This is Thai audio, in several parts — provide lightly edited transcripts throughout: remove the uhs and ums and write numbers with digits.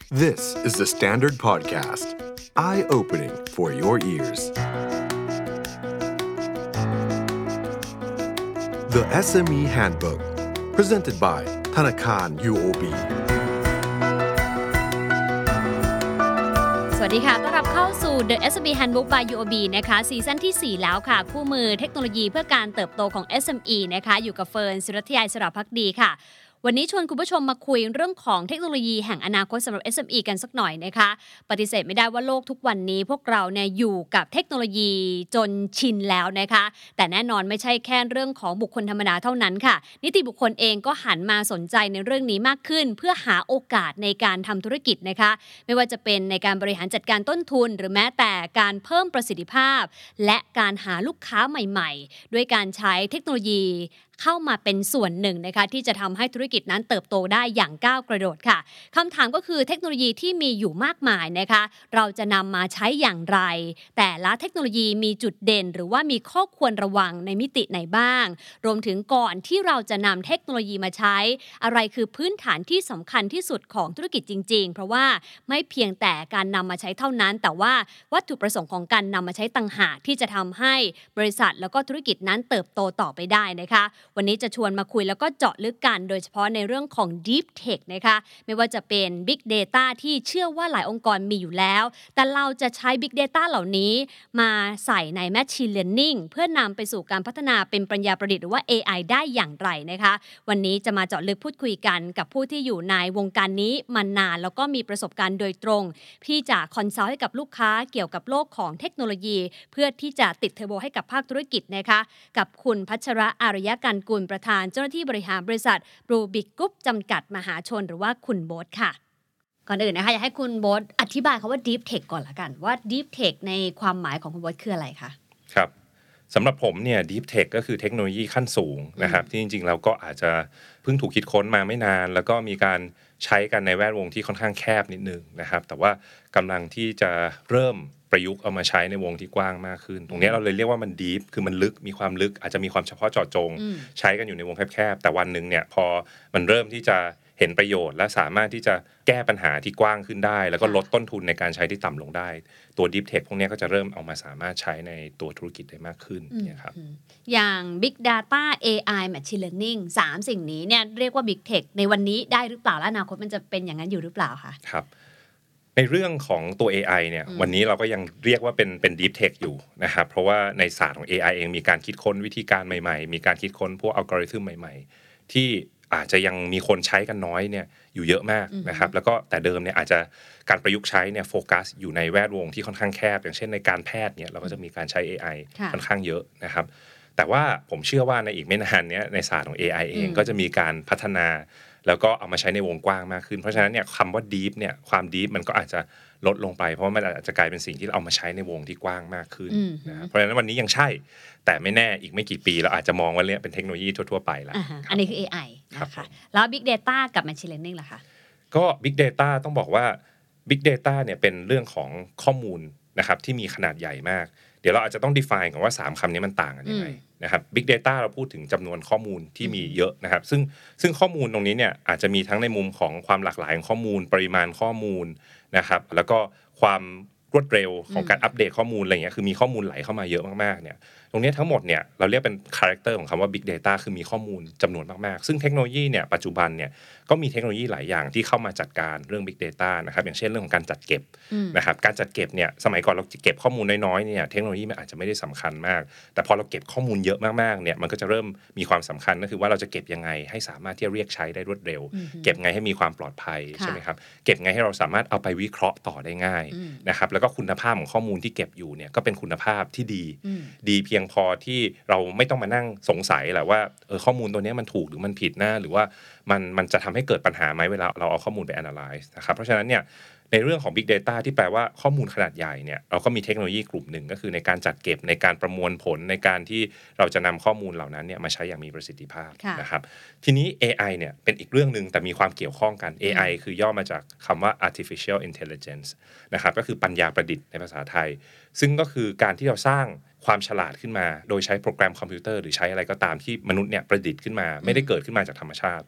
This is the Standard Podcast. Eye-opening for your ears. The SME Handbook. Presented by ธนาคาร UOB สวัสดีค่ะต้อนรับเข้าสู่ The SME Handbook by UOB นะคะซีซั่นที่ 4 แล้วค่ะคู่มือเทคโนโลยีเพื่อการเติบโตของ SME นะคะอยู่กับเฟิร์นศิรัทยาอิสระภักดีค่ะวันนี้ชวนคุณผู้ชมมาคุยเรื่องของเทคโนโลยีแห่งอนาคตสำหรับ SME กันสักหน่อยนะคะปฏิเสธไม่ได้ว่าโลกทุกวันนี้พวกเราเนี่ยอยู่กับเทคโนโลยีจนชินแล้วนะคะแต่แน่นอนไม่ใช่แค่เรื่องของบุคคลธรรมดาเท่านั้นค่ะนิติบุคคลเองก็หันมาสนใจในเรื่องนี้มากขึ้นเพื่อหาโอกาสในการทำธุรกิจนะคะไม่ว่าจะเป็นในการบริหารจัดการต้นทุนหรือแม้แต่การเพิ่มประสิทธิภาพและการหาลูกค้าใหม่ๆด้วยการใช้เทคโนโลยีเข้ามาเป็นส่วนหนึ่งนะคะที่จะทำให้ธุรกิจนั้นเติบโตได้อย่างก้าวกระโดดค่ะคำถามก็คือเทคโนโลยีที่มีอยู่มากมายนะคะเราจะนำมาใช้อย่างไรแต่ละเทคโนโลยีมีจุดเด่นหรือว่ามีข้อควรระวังในมิติไหนบ้างรวมถึงก่อนที่เราจะนำเทคโนโลยีมาใช้อะไรคือพื้นฐานที่สำคัญที่สุดของธุรกิจจริงๆเพราะว่าไม่เพียงแต่การนำมาใช้เท่านั้นแต่ว่าวัตถุประสงค์ของการนำมาใช้ต่างหากที่จะทำให้บริษัทแล้วก็ธุรกิจนั้นเติบโตต่อไปได้นะคะวันนี้จะชวนมาคุยแล้วก็เจาะลึกกันโดยเฉพาะในเรื่องของ Deep Tech นะคะไม่ว่าจะเป็น Big Data ที่เชื่อว่าหลายองค์กรมีอยู่แล้วแต่เราจะใช้ Big Data เหล่านี้มาใส่ใน Machine Learning เพื่อนำไปสู่การพัฒนาเป็นปัญญาประดิษฐ์หรือว่า AI ได้อย่างไรนะคะวันนี้จะมาเจาะลึกพูดคุยกันกับผู้ที่อยู่ในวงการนี้มานานแล้วก็มีประสบการณ์โดยตรงที่จะคอนซัลท์ให้กับลูกค้าเกี่ยวกับโลกของเทคโนโลยีเพื่อที่จะติดเทอร์โบให้กับภาคธุรกิจนะคะกับคุณพัชระอารยการกุลประธานเจ้าหน้าที่บริหารบริษัท Rubik Group จำกัดมหาชนหรือว่าคุณโบ๊ทค่ะก่อนอื่นนะคะอยากให้คุณโบ๊ทอธิบายคำว่า Deep Tech ก่อนละกันว่า Deep Tech ในความหมายของคุณโบ๊ทคืออะไรคะครับสำหรับผมเนี่ย Deep Tech ก็คือเทคโนโลยีขั้นสูงนะครับที่จริงๆเราก็อาจจะเพิ่งถูกคิดค้นมาไม่นานแล้วก็มีการใช้กันในแวดวงที่ค่อนข้างแคบนิดนึงนะครับแต่ว่ากำลังที่จะเริ่มประยุกต์เอามาใช้ในวงที่กว้างมากขึ้นตรงนี้เราเลยเรียกว่ามัน Deep คือมันลึกมีความลึกอาจจะมีความเฉพาะเจาะจงใช้กันอยู่ในวงแคบๆแต่วันนึงเนี่ยพอมันเริ่มที่จะเห็นประโยชน์และสามารถที่จะแก้ปัญหาที่กว้างขึ้นได้แล้วก็ลดต้นทุนในการใช้ที่ต่ำลงได้ตัว Deep Tech พวกนี้ก็จะเริ่มเอามาสามารถใช้ในตัวธุรกิจได้มากขึ้นนะครับอย่าง Big Data AI Machine Learning 3 สิ่งนี้เนี่ยเรียกว่า Big Tech ในวันนี้ได้หรือเปล่าและอนาคตมันจะเป็นอย่างนั้นอยู่หรือเปล่าคะครับในเรื่องของตัว AI เนี่ยวันนี้เราก็ยังเรียกว่าเป็น Deep Tech อยู่นะครับเพราะว่าในศาสตร์ของ AI เองมีการคิดค้นวิธีการใหม่ๆมีการคิดค้นพวกอัลกอริทึมใหม่ๆที่อาจจะยังมีคนใช้กันน้อยเนี่ยอยู่เยอะมากนะครับแล้วก็แต่เดิมเนี่ยอาจจะการประยุกต์ใช้เนี่ยโฟกัสอยู่ในแวดวงที่ค่อนข้างแคบอย่างเช่นในการแพทย์เนี่ยเราก็จะมีการใช้ AI ค่อนข้างเยอะนะครับแต่ว่าผมเชื่อว่าในอีกไม่นานเนี้ยในศาสตร์ของ AI เองก็จะมีการพัฒนาแล้วก็เอามาใช้ในวงกว้างมากขึ้นเพราะฉะนั้นเนี่ยคำว่า deep เนี่ยความ deep มันก็อาจจะลดลงไปเพราะว่ามันอาจจะกลายเป็นสิ่งที่เอามาใช้ในวงที่กว้างมากขึ้นนะเพราะฉะนั้นวันนี้ยังใช่แต่ไม่แน่อีกไม่กี่ปีเราอาจจะมองว่าเนี่ยเป็นเทคโนโลยีทั่วๆไปแล้วอันนี้คือ AI นะคะแล้ว Big Data กับ Machine Learning ล่ะคะก็ Big Data ต้องบอกว่า Big Data เนี่ยเป็นเรื่องของข้อมูลนะครับที่มีขนาดใหญ่มากเดี๋ยวเราอาจจะต้อง define ก่อนว่า3คำนี้มันต่างกันยังไงนะครับ Big Data เราพูดถึงจำนวนข้อมูลที่มีเยอะนะครับซึ่งข้อมูลตรงนี้เนี่ยอาจจะมีทั้งในมุมของความหลากหลายของข้อมูลปริมาณข้อมูลนะครับแล้วก็ความรวดเร็วของการอัปเดตข้อมูลอะไรเงี้ยคือมีข้อมูลไหลเข้ามาเยอะมากๆเนี่ยตรงนี้ทั้งหมดเนี่ยเราเรียกเป็นคาแรคเตอร์ของคำว่า Big Data คือมีข้อมูลจำนวนมากๆซึ่งเทคโนโลยีเนี่ยปัจจุบันเนี่ยก็มีเทคโนโลยีหลายอย่างที่เข้ามาจัดการเรื่อง Big Data นะครับอย่างเช่นเรื่องของการจัดเก็บนะครับการจัดเก็บเนี่ยสมัยก่อนเราเก็บข้อมูลน้อยๆเนี่ยเทคโนโลยีมันอาจจะไม่ได้สำคัญมากแต่พอเราเก็บข้อมูลเยอะมากๆเนี่ยมันก็จะเริ่มมีความสำคัญก็คือว่าเราจะเก็บยังไงให้สามารถที่จะเรียกใช้ได้รวดเร็วเก็บไงให้มีความปลอดภัยใช่ไหมครับเก็บไงให้เราสามารถเอาไปวิเคราะห์ต่อได้ง่ายนะครับแล้วก็คุณภาพของข้อมูลที่เก็บอยู่เนี่ยก็เป็นคุณภาพที่ดีเพียงพอที่เราไม่ต้องมานั่งสงสัยแหละว่าข้อมูลตัวนี้มันถูกหรือมันผิดนะหรือว่ามันจะทำให้เกิดปัญหาไหมเวลาเราเอาข้อมูลไป analyze นะครับเพราะฉะนั้นเนี่ยในเรื่องของ Big Data ที่แปลว่าข้อมูลขนาดใหญ่เนี่ยเราก็มีเทคโนโลยีกลุ่มหนึ่งก็คือในการจัดเก็บในการประมวลผลในการที่เราจะนำข้อมูลเหล่านั้นเนี่ยมาใช้อย่างมีประสิทธิภาพนะครับทีนี้ AI เนี่ยเป็นอีกเรื่องนึงแต่มีความเกี่ยวข้องกัน AI คือย่อมาจากคำว่า artificial intelligence นะครับก็คือปัญญาประดิษฐ์ในภาษาไทยซึ่งก็คือการที่เราสร้างความฉลาดขึ้นมาโดยใช้โปรแกรมคอมพิวเตอร์หรือใช้อะไรก็ตามที่มนุษย์เนี่ยประดิษฐ์ขึ้นมาไม่ได้เกิดขึ้นมาจากธรรมชาติ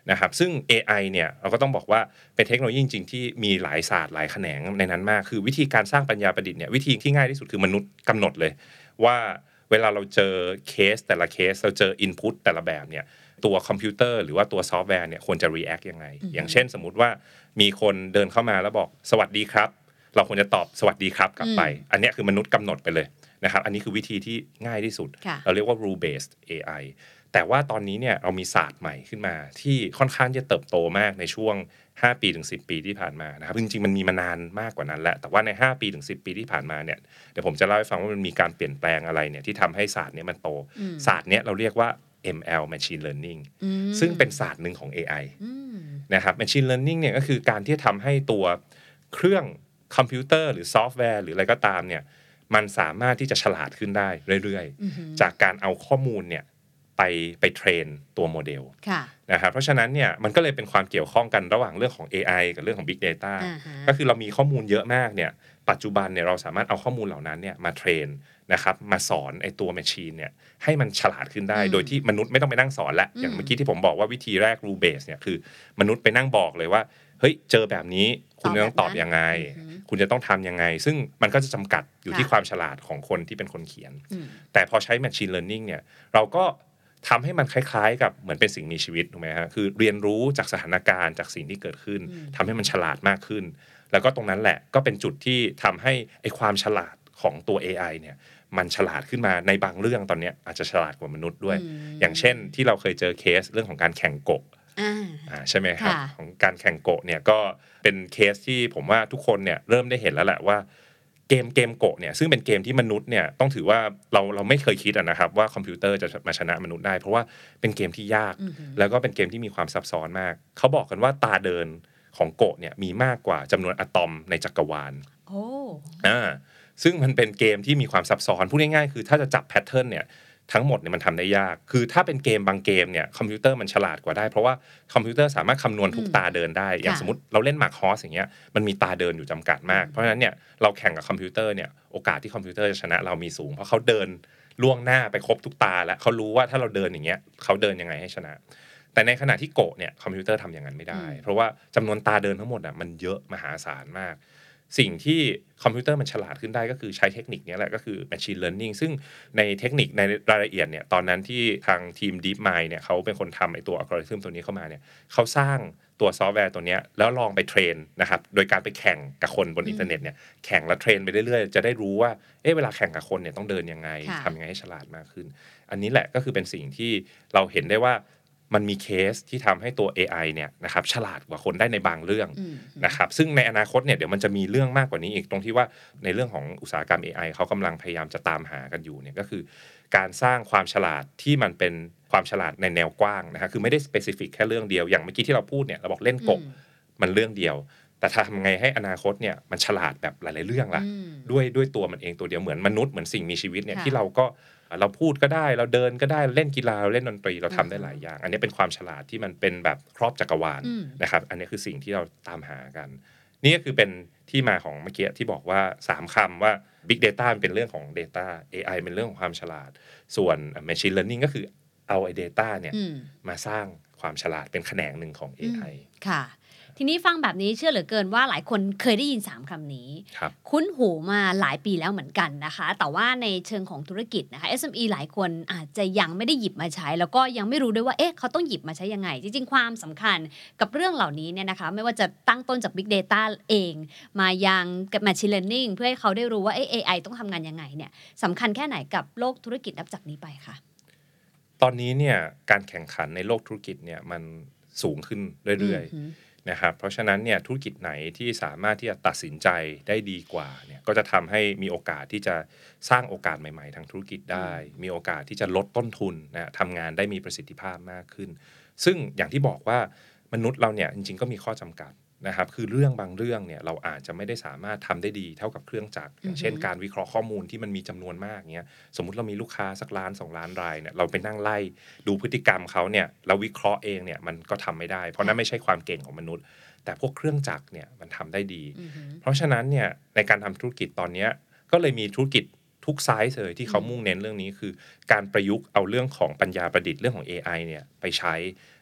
นะครับซึ่ง AI เนี่ยเราก็ต้องบอกว่าเป็นเทคโนโลยีจริงๆที่มีหลายศาสตร์หลายแขนงในนั้นมากคือวิธีการสร้างปัญญาประดิษฐ์เนี่ยวิธีที่ง่ายที่สุดคือมนุษย์กำหนดเลยว่าเวลาเราเจอเคสแต่ละเคสเราเจอ input แต่ละแบบเนี่ยตัวคอมพิวเตอร์หรือว่าตัวซอฟต์แวร์เนี่ยควรจะ react ยังไงอย่างเช่นสมมุติว่ามีคนเดินเข้ามาแล้วบอกสวัสดีครับเราควรจะตอบสวัสดีครับกลับไปอันนี้คือมนุษย์กำหนดไปเลยนะครับอันนี้คือวิธีที่ง่ายที่สุดเราเรียกว่า rule based AI แต่ว่าตอนนี้เนี่ยเรามีศาสตร์ใหม่ขึ้นมาที่ค่อนข้างจะเติบโตมากในช่วง5ปีถึง10ปีที่ผ่านมานะครับจริงๆมันมีมานานมากกว่านั้นแหละแต่ว่าใน5ปีถึง10ปีที่ผ่านมาเนี่ยเดี๋ยวผมจะเล่าให้ฟังว่ามันมีการเปลี่ยนแปลงอะไรเนี่ยที่ทำให้ศาสตร์นี้มันโตศาสตร์นี้เราเรียกว่า ML Machine Learning ซึ่งเป็นศาสตร์หนึ่งของ AI นะครับ Machine Learning เนี่ยก็คือการที่ทำให้ตัวเครื่องคอมพิวเตอร์หรือซอฟต์แวร์หรืออะไรก็ตามเนี่ยมันสามารถที่จะฉลาดขึ้นได้เรื่อยๆจากการเอาข้อมูลเนี่ยไปเทรนตัวโมเดลนะครับเพราะฉะนั้นเนี่ยมันก็เลยเป็นความเกี่ยวข้องกันระหว่างเรื่องของ AI กับเรื่องของ Big Data ก็คือเรามีข้อมูลเยอะมากเนี่ยปัจจุบันเนี่ยเราสามารถเอาข้อมูลเหล่านั้นเนี่ยมาเทรนนะครับมาสอนไอ้ตัว machine เนี่ยให้มันฉลาดขึ้นได้โดยที่มนุษย์ไม่ต้องไปนั่งสอนแล้วอย่างเมื่อกี้ที่ผมบอกว่าวิธีแรก rule base เนี่ยคือมนุษย์ไปนั่งบอกเลยว่าเฮ้ยเจอแบบนี้คุณจะต้องตอบยังไงคุณจะต้องทำยังไงซึ่งมันก็จะจำกัดอยู่ที่ความฉลาดของคนที่เป็นคนเขียนแต่พอใช้ machine learning เนี่ยเราก็ทำให้มันคล้ายๆกับเหมือนเป็นสิ่งมีชีวิตถูกไหมฮะคือเรียนรู้จากสถานการณ์จากสิ่งที่เกิดขึ้นทำให้มันฉลาดมากขึ้นแล้วก็ตรงนั้นแหละก็เป็นจุดที่ทำให้ไอ้ความฉลาดของตัว AI เนี่ยมันฉลาดขึ้นมาในบางเรื่องตอนนี้อาจจะฉลาดกว่ามนุษย์ด้วยอย่างเช่นที่เราเคยเจอเคสเรื่องของการแข่งโกะใช่ไหมครับของการแข่งโกะเนี่ยก็เป็นเคสที่ผมว่าทุกคนเนี่ยเริ่มได้เห็นแล้วแหละว่าเกมโกะเนี่ยซึ่งเป็นเกมที่มนุษย์เนี่ยต้องถือว่าเราไม่เคยคิดนะครับว่าคอมพิวเตอร์จะมาชนะมนุษย์ได้เพราะว่าเป็นเกมที่ยากแล้วก็เป็นเกมที่มีความซับซ้อนมากเขาบอกกันว่าตาเดินของโกะเนี่ยมีมากกว่าจำนวนอะตอมในจักรวาลซึ่งมันเป็นเกมที่มีความซับซ้อนพูดง่ายๆคือถ้าจะจับแพทเทิร์นเนี่ยทั้งหมดเนี่ยมันทำได้ยากคือถ้าเป็นเกมบางเกมเนี่ยคอมพิวเตอร์มันฉลาดกว่าได้เพราะว่าคอมพิวเตอร์สามารถคำนวณทุกตาเดินได้อย่างสมมติเราเล่นหมากฮอสอย่างเงี้ยมันมีตาเดินอยู่จำกัดมากเพราะฉะนั้นเนี่ยเราแข่งกับคอมพิวเตอร์เนี่ยโอกาสที่คอมพิวเตอร์จะชนะเรามีสูงเพราะเขาเดินล่วงหน้าไปครบทุกตาแล้วเขารู้ว่าถ้าเราเดินอย่างเงี้ยเขาเดินยังไงให้ชนะแต่ในขณะที่โกะเนี่ยคอมพิวเตอร์ทำอย่างนั้นไม่ได้เพราะว่าจำนวนตาเดินทั้งหมดอ่ะมันเยอะมหาศาลมากสิ่งที่คอมพิวเตอร์มันฉลาดขึ้นได้ก็คือใช้เทคนิคนี้แหละก็คือ machine learning ซึ่งในเทคนิคในรายละเอียดเนี่ยตอนนั้นที่ทางทีม DeepMind เนี่ยเขาเป็นคนทำไอ้ตัวอัลกอริทึมตัวนี้เข้ามาเนี่ยเขาสร้างตัวซอฟต์แวร์ตัวนี้แล้วลองไปเทรนนะครับโดยการไปแข่งกับคนบนอินเทอร์เน็ตเนี่ยแข่งและเทรนไปเรื่อยๆจะได้รู้ว่าเวลาแข่งกับคนเนี่ยต้องเดินยังไงทำยังไงให้ฉลาดมากขึ้นอันนี้แหละก็คือเป็นสิ่งที่เราเห็นได้ว่ามันมีเคสที่ทำให้ตัว AI เนี่ยนะครับฉลาดกว่าคนได้ในบางเรื่องนะครับซึ่งในอนาคตเนี่ยเดี๋ยวมันจะมีเรื่องมากกว่านี้อีกตรงที่ว่าในเรื่องของอุตสาหกรรม AI เขากำลังพยายามจะตามหากันอยู่เนี่ยก็คือการสร้างความฉลาดที่มันเป็นความฉลาดในแนวกว้างนะครับคือไม่ได้ specific แค่เรื่องเดียวอย่างเมื่อกี้ที่เราพูดเนี่ยเราบอกเล่นกบมันเรื่องเดียวแต่ทำไงให้อนาคตเนี่ยมันฉลาดแบบหลายๆเรื่องล่ะด้วยตัวมันเองตัวเดียวเหมือนมนุษย์เหมือนสิ่งมีชีวิตเนี่ยที่เราพูดก็ได้เราเดินก็ได้เล่นกีฬาเราเล่นดนตรีเราทำได้หลายอย่างอันนี้เป็นความฉลาดที่มันเป็นแบบครอบจักรวาลนะครับอันนี้คือสิ่งที่เราตามหากันนี่ก็คือเป็นที่มาของเมื่อกี้ที่บอกว่า3คำว่า Big Data เป็นเรื่องของ Data AI เป็นเรื่องของความฉลาดส่วน Machine Learning ก็คือเอาไอ้ Data เนี่ยมาสร้างความฉลาดเป็นแขนงหนึ่งของ AI ค่ะทีนี้ฟังแบบนี้เชื่อเหลือเกินว่าหลายคนเคยได้ยิน3คำนี้คุ้นหูมาหลายปีแล้วเหมือนกันนะคะแต่ว่าในเชิงของธุรกิจนะคะ SME หลายคนอาจจะยังไม่ได้หยิบมาใช้แล้วก็ยังไม่รู้ด้วยว่าเขาต้องหยิบมาใช้ยังไงจริงๆความสำคัญกับเรื่องเหล่านี้เนี่ยนะคะไม่ว่าจะตั้งต้นจาก Big Data เองมายังกับ Machine Learning เพื่อให้เขาได้รู้ว่า AI ต้องทำงานยังไงเนี่ยสำคัญแค่ไหนกับโลกธุรกิจนับจากนี้ไปคะตอนนี้เนี่ยการแข่งขันในโลกธุรกิจเนี่ยมันสูงขึ้นเรื่อยๆนะครับเพราะฉะนั้นเนี่ยธุรกิจไหนที่สามารถที่จะตัดสินใจได้ดีกว่าเนี่ยก็จะทำให้มีโอกาสที่จะสร้างโอกาสใหม่ๆทางธุรกิจได้มีโอกาสที่จะลดต้นทุนนะทำงานได้มีประสิทธิภาพมากขึ้นซึ่งอย่างที่บอกว่ามนุษย์เราเนี่ยจริงๆก็มีข้อจำกัดนะครับคือเรื่องบางเรื่องเนี่ยเราอาจจะไม่ได้สามารถทำได้ดีเท่ากับเครื่องจักรอย่างเช่นการวิเคราะห์ข้อมูลที่มันมีจำนวนมากเงี้ยสมมุติเรามีลูกค้าสักล้าน2ล้านรายเนี่ยเราไปนั่งไล่ดูพฤติกรรมเขาเนี่ยเราวิเคราะห์เองเนี่ยมันก็ทำไม่ได้เพราะนั่นไม่ใช่ความเก่งของมนุษย์แต่พวกเครื่องจักรเนี่ยมันทำได้ดีเพราะฉะนั้นเนี่ยในการทำธุรกิจตอนนี้ก็เลยมีธุรกิจทุกไซส์เลยที่เขามุ่งเน้นเรื่องนี้คือการประยุกต์เอาเรื่องของปัญญาประดิษฐ์เรื่องของ AI เนี่ยไปใช้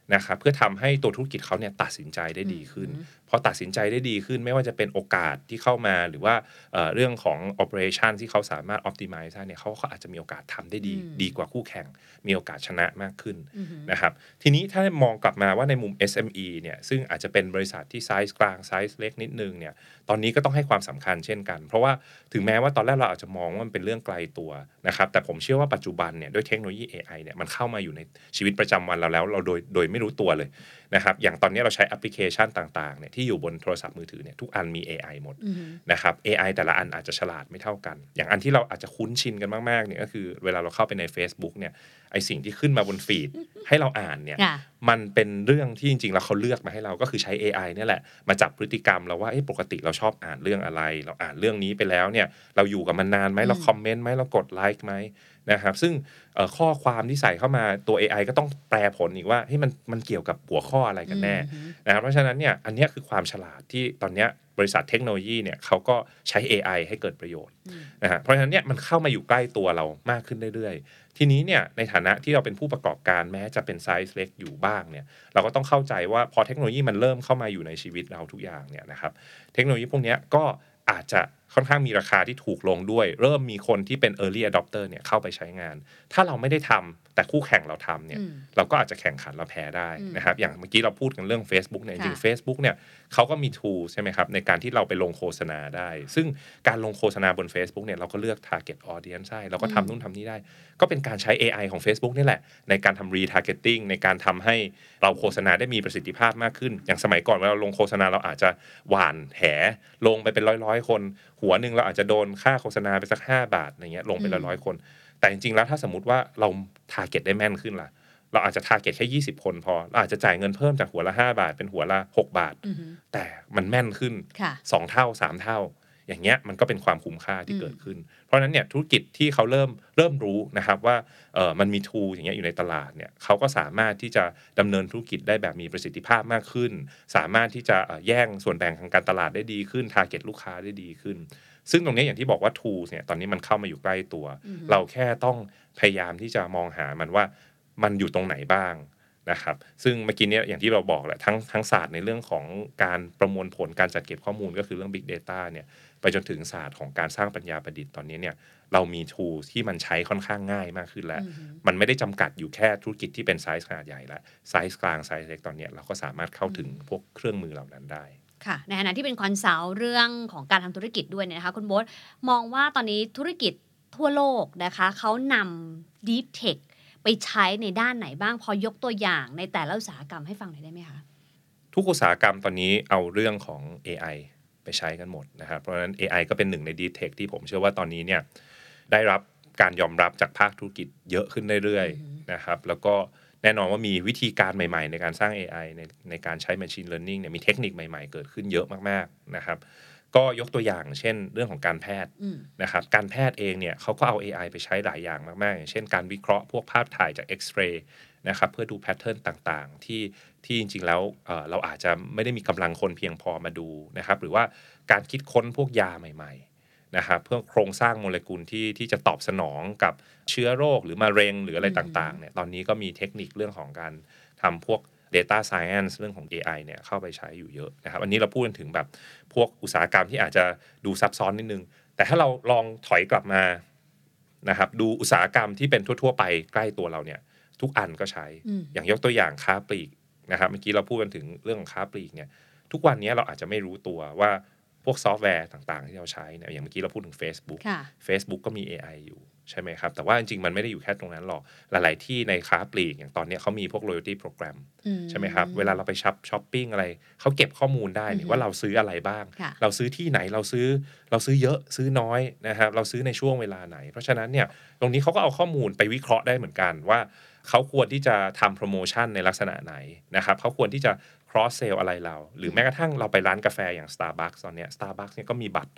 นะครับเพื่อทำให้ตัวธุรกิจเขาเนี่ยตัดสินใจได้ดีขึ้นพอตัดสินใจได้ดีขึ้นไม่ว่าจะเป็นโอกาสที่เข้ามาหรือว่าเรื่องของ operation ที่เขาสามารถ optimize ได้เนี่ยเขาอาจจะมีโอกาสทำได้ดีกว่าคู่แข่งมีโอกาสชนะมากขึ้นนะครับทีนี้ถ้ามองกลับมาว่าในมุม SME เนี่ยซึ่งอาจจะเป็นบริษัทที่ไซส์กลางไซส์เล็กนิดนึงเนี่ยตอนนี้ก็ต้องให้ความสำคัญเช่นกันเพราะว่าถึงแม้ว่าตอนแรกเราอาจจะมองว่ามันเป็นเรื่องไกลตัวนะครับแต่ผมเชื่อว่าปัจจุบันเนี่ยด้วยเทคโนโลยี AI เนี่ยมันเข้ามาอยู่ในชีวิตประจำวันเราแล้วเราโดยไม่รู้ตัวเลยนะครับอย่างตอนนี้เราใช้แอปพลิเคชันต่างๆเนี่ยที่อยู่บนโทรศัพท์มือถือเนี่ยทุกอันมี AI หมดนะครับ AI แต่ละอันอาจจะฉลาดไม่เท่ากันอย่างอันที่เราอาจจะคุ้นชินกันมากๆเนี่ยก็คือเวลาเราเข้าไปใน Facebook เนี่ยไอสิ่งที่ขึ้นมาบนฟีดให้เราอ่านเนี่ยมันเป็นเรื่องที่จริงๆแล้วเขาเลือกมาให้เราก็คือใช้ AI เนี่ยแหละมาจับพฤติกรรมเราว่าปกติเราชอบอ่านเรื่องอะไรเราอ่านเรื่องนี้ไปแล้วเนี่ยเราอยู่กับมันนานไหมเราคอมเมนต์ไหมเรากดไลค์ไหมนะครับซึ่งข้อความที่ใส่เข้ามาตัว AI ก็ต้องแปลผลอีกว่ามันเกี่ยวกับหัวข้ออะไรกันแน่นะครับเพราะฉะนั้นเนี่ยอันนี้คือความฉลาดที่ตอนนี้บริษัทเทคโนโลยีเนี่ยเขาก็ใช้ AI ให้เกิดประโยชน์นะฮะเพราะฉะนั้นเนี่ยมันเข้ามาอยู่ใกล้ตัวเรามากขึ้นเรื่อยๆทีนี้เนี่ยในฐานะที่เราเป็นผู้ประกอบการแม้จะเป็นไซส์เล็กอยู่บ้างเนี่ยเราก็ต้องเข้าใจว่าพอเทคโนโลยีมันเริ่มเข้ามาอยู่ในชีวิตเราทุกอย่างเนี่ยนะครับเทคโนโลยีพวกนี้ก็อาจจะค่อนข้างมีราคาที่ถูกลงด้วยเริ่มมีคนที่เป็น early adopter เนี่ยเข้าไปใช้งานถ้าเราไม่ได้ทำแต่คู่แข่งเราทำเนี่ยเราก็อาจจะแข่งขันเราแพ้ได้นะครับอย่างเมื่อกี้เราพูดกันเรื่อง Facebook เนี่ยจริง Facebook เนี่ยเขาก็มี tool ใช่ไหมครับในการที่เราไปลงโฆษณาได้ซึ่งการลงโฆษณาบน Facebook เนี่ยเราก็เลือก target audience ได้เราก็ทำนู่นทำนี่ได้ก็เป็นการใช้ AI ของ Facebook นี่แหละในการทำ retargeting ในการทำให้เราโฆษณาได้มีประสิทธิภาพมากขึ้นอย่างสมัยก่อนเวลาเราลงโฆษณาเราอาจจะหว่านแหลงไปเป็นร้อยๆคนหัวนึงเราอาจจะโดนค่าโฆษณาไปสัก5 บาทอย่างเงี้ยลงไปร้อยๆคนแต่จริงๆแล้วถ้าสมมุติว่าเรา target ได้แม่นขึ้นล่ะเราอาจจะ target แค่20 คนพอเราอาจจะจ่ายเงินเพิ่มจากหัวละ5 บาทเป็นหัวละ6 บาทแต่มันแม่นขึ้น2 เท่า3 เท่าอย่างเงี้ยมันก็เป็นความคุ้มค่าที่เกิดขึ้นเพราะฉะนั้นเนี่ยธุรกิจที่เขาเริ่มรู้นะครับว่ามันมี tool อย่างเงี้ยอยู่ในตลาดเนี่ยเขาก็สามารถที่จะดำเนินธุรกิจได้แบบมีประสิทธิภาพมากขึ้นสามารถที่จะแย่งส่วนแบ่งทางการตลาดได้ดีขึ้น target ลูกค้าได้ดีขึ้นซึ่งตรงนี้อย่างที่บอกว่า tools เนี่ยตอนนี้มันเข้ามาอยู่ใกล้ตัวเราแค่ต้องพยายามที่จะมองหามันว่ามันอยู่ตรงไหนบ้างนะครับซึ่งเมื่อกี้เนี่ยอย่างที่เราบอกแหละทั้งศาสตร์ในเรื่องของการประมวลผลการจัดเก็บข้อมูลก็คือเรื่อง Big Data เนี่ยไปจนถึงศาสตร์ของการสร้างปัญญาประดิษฐ์ตอนนี้เนี่ยเรามี tool ที่มันใช้ค่อนข้างง่ายมากขึ้นแล้วมันไม่ได้จำกัดอยู่แค่ธุรกิจที่เป็นไซส์ขนาดใหญ่แล้วไซส์กลางไซส์เล็กตอนนี้เราก็สามารถเข้าถึงพวกเครื่องมือเหล่านั้นได้ค่ะในฐานะที่เป็นคอนซัลท์เรื่องของการทำธุรกิจด้วยเนี่ยนะคะคุณโบ๊ทมองว่าตอนนี้ธุรกิจทั่วโลกนะคะเขานำ Deep Tech ไปใช้ในด้านไหนบ้างพอยกตัวอย่างในแต่ละอุตสาหกรรมให้ฟังหน่อยได้ไหมคะทุกอุตสาหกรรมตอนนี้เอาเรื่องของ AI ไปใช้กันหมดนะครับเพราะฉะนั้น AI ก็เป็นหนึ่งใน Deep Tech ที่ผมเชื่อว่าตอนนี้เนี่ยได้รับการยอมรับจากภาคธุรกิจเยอะขึ้นเรื่อยๆนะครับแล้วก็แน่นอนว่ามีวิธีการใหม่ๆในการสร้าง AI ในการใช้ Machine Learning เนี่ยมีเทคนิคใหม่ๆเกิดขึ้นเยอะมากๆนะครับก็ยกตัวอย่างเช่นเรื่องของการแพทย์นะครับการแพทย์เองเนี่ยเขาก็เอา AI ไปใช้หลายอย่างมากๆอย่างเช่นการวิเคราะห์พวกภาพถ่ายจากเอ็กซเรย์นะครับเพื่อดูแพทเทิร์นต่างๆที่จริงๆแล้วเราอาจจะไม่ได้มีกำลังคนเพียงพอมาดูนะครับหรือว่าการคิดค้นพวกยาใหม่ๆนะครับเพื่อโครงสร้างโมเลกุลที่จะตอบสนองกับเชื้อโรคหรือมะเร็งหรืออะไรต่างๆเนี่ยตอนนี้ก็มีเทคนิคเรื่องของการทำพวก data science เรื่องของ AI เนี่ยเข้าไปใช้อยู่เยอะนะครับอันนี้เราพูดถึงแบบพวกอุตสาหกรรมที่อาจจะดูซับซ้อนนิดนึงแต่ถ้าเราลองถอยกลับมานะครับดูอุตสาหกรรมที่เป็นทั่วๆไปใกล้ตัวเราเนี่ยทุกอันก็ใช้อย่างยกตัวอย่างค้าปลีกนะครับเมื่อกี้เราพูดกันถึงเรื่องของค้าปลีกเนี่ยทุกวันนี้เราอาจจะไม่รู้ตัวว่าพวกซอฟต์แวร์ต่างๆที่เราใช้เนี่ยอย่างเมื่อกี้เราพูดถึง Facebook ก็มี AI อยู่ใช่ไหมครับแต่ว่าจริงๆมันไม่ได้อยู่แค่ตรงนั้นหรอกหลายๆที่ในค้าปลีกอย่างตอนนี้เขามีพวก loyalty program ใช่ไหมครับเวลาเราไปช้อปปิ้งอะไรเขาเก็บข้อมูลได้ว่าเราซื้ออะไรบ้างเราซื้อที่ไหนเราซื้อเยอะซื้อน้อยนะครับเราซื้อในช่วงเวลาไหนเพราะฉะนั้นเนี่ยตรงนี้เขาก็เอาข้อมูลไปวิเคราะห์ได้เหมือนกันว่าเขาควรที่จะทำโปรโมชั่นในลักษณะไหนนะครับเขาควรที่จะ cross sell อะไรเราหรือแม้กระทั่งเราไปร้านกาแฟอย่าง Starbucks ตอนนี้ Starbucks เนี่ยก็มีบัตร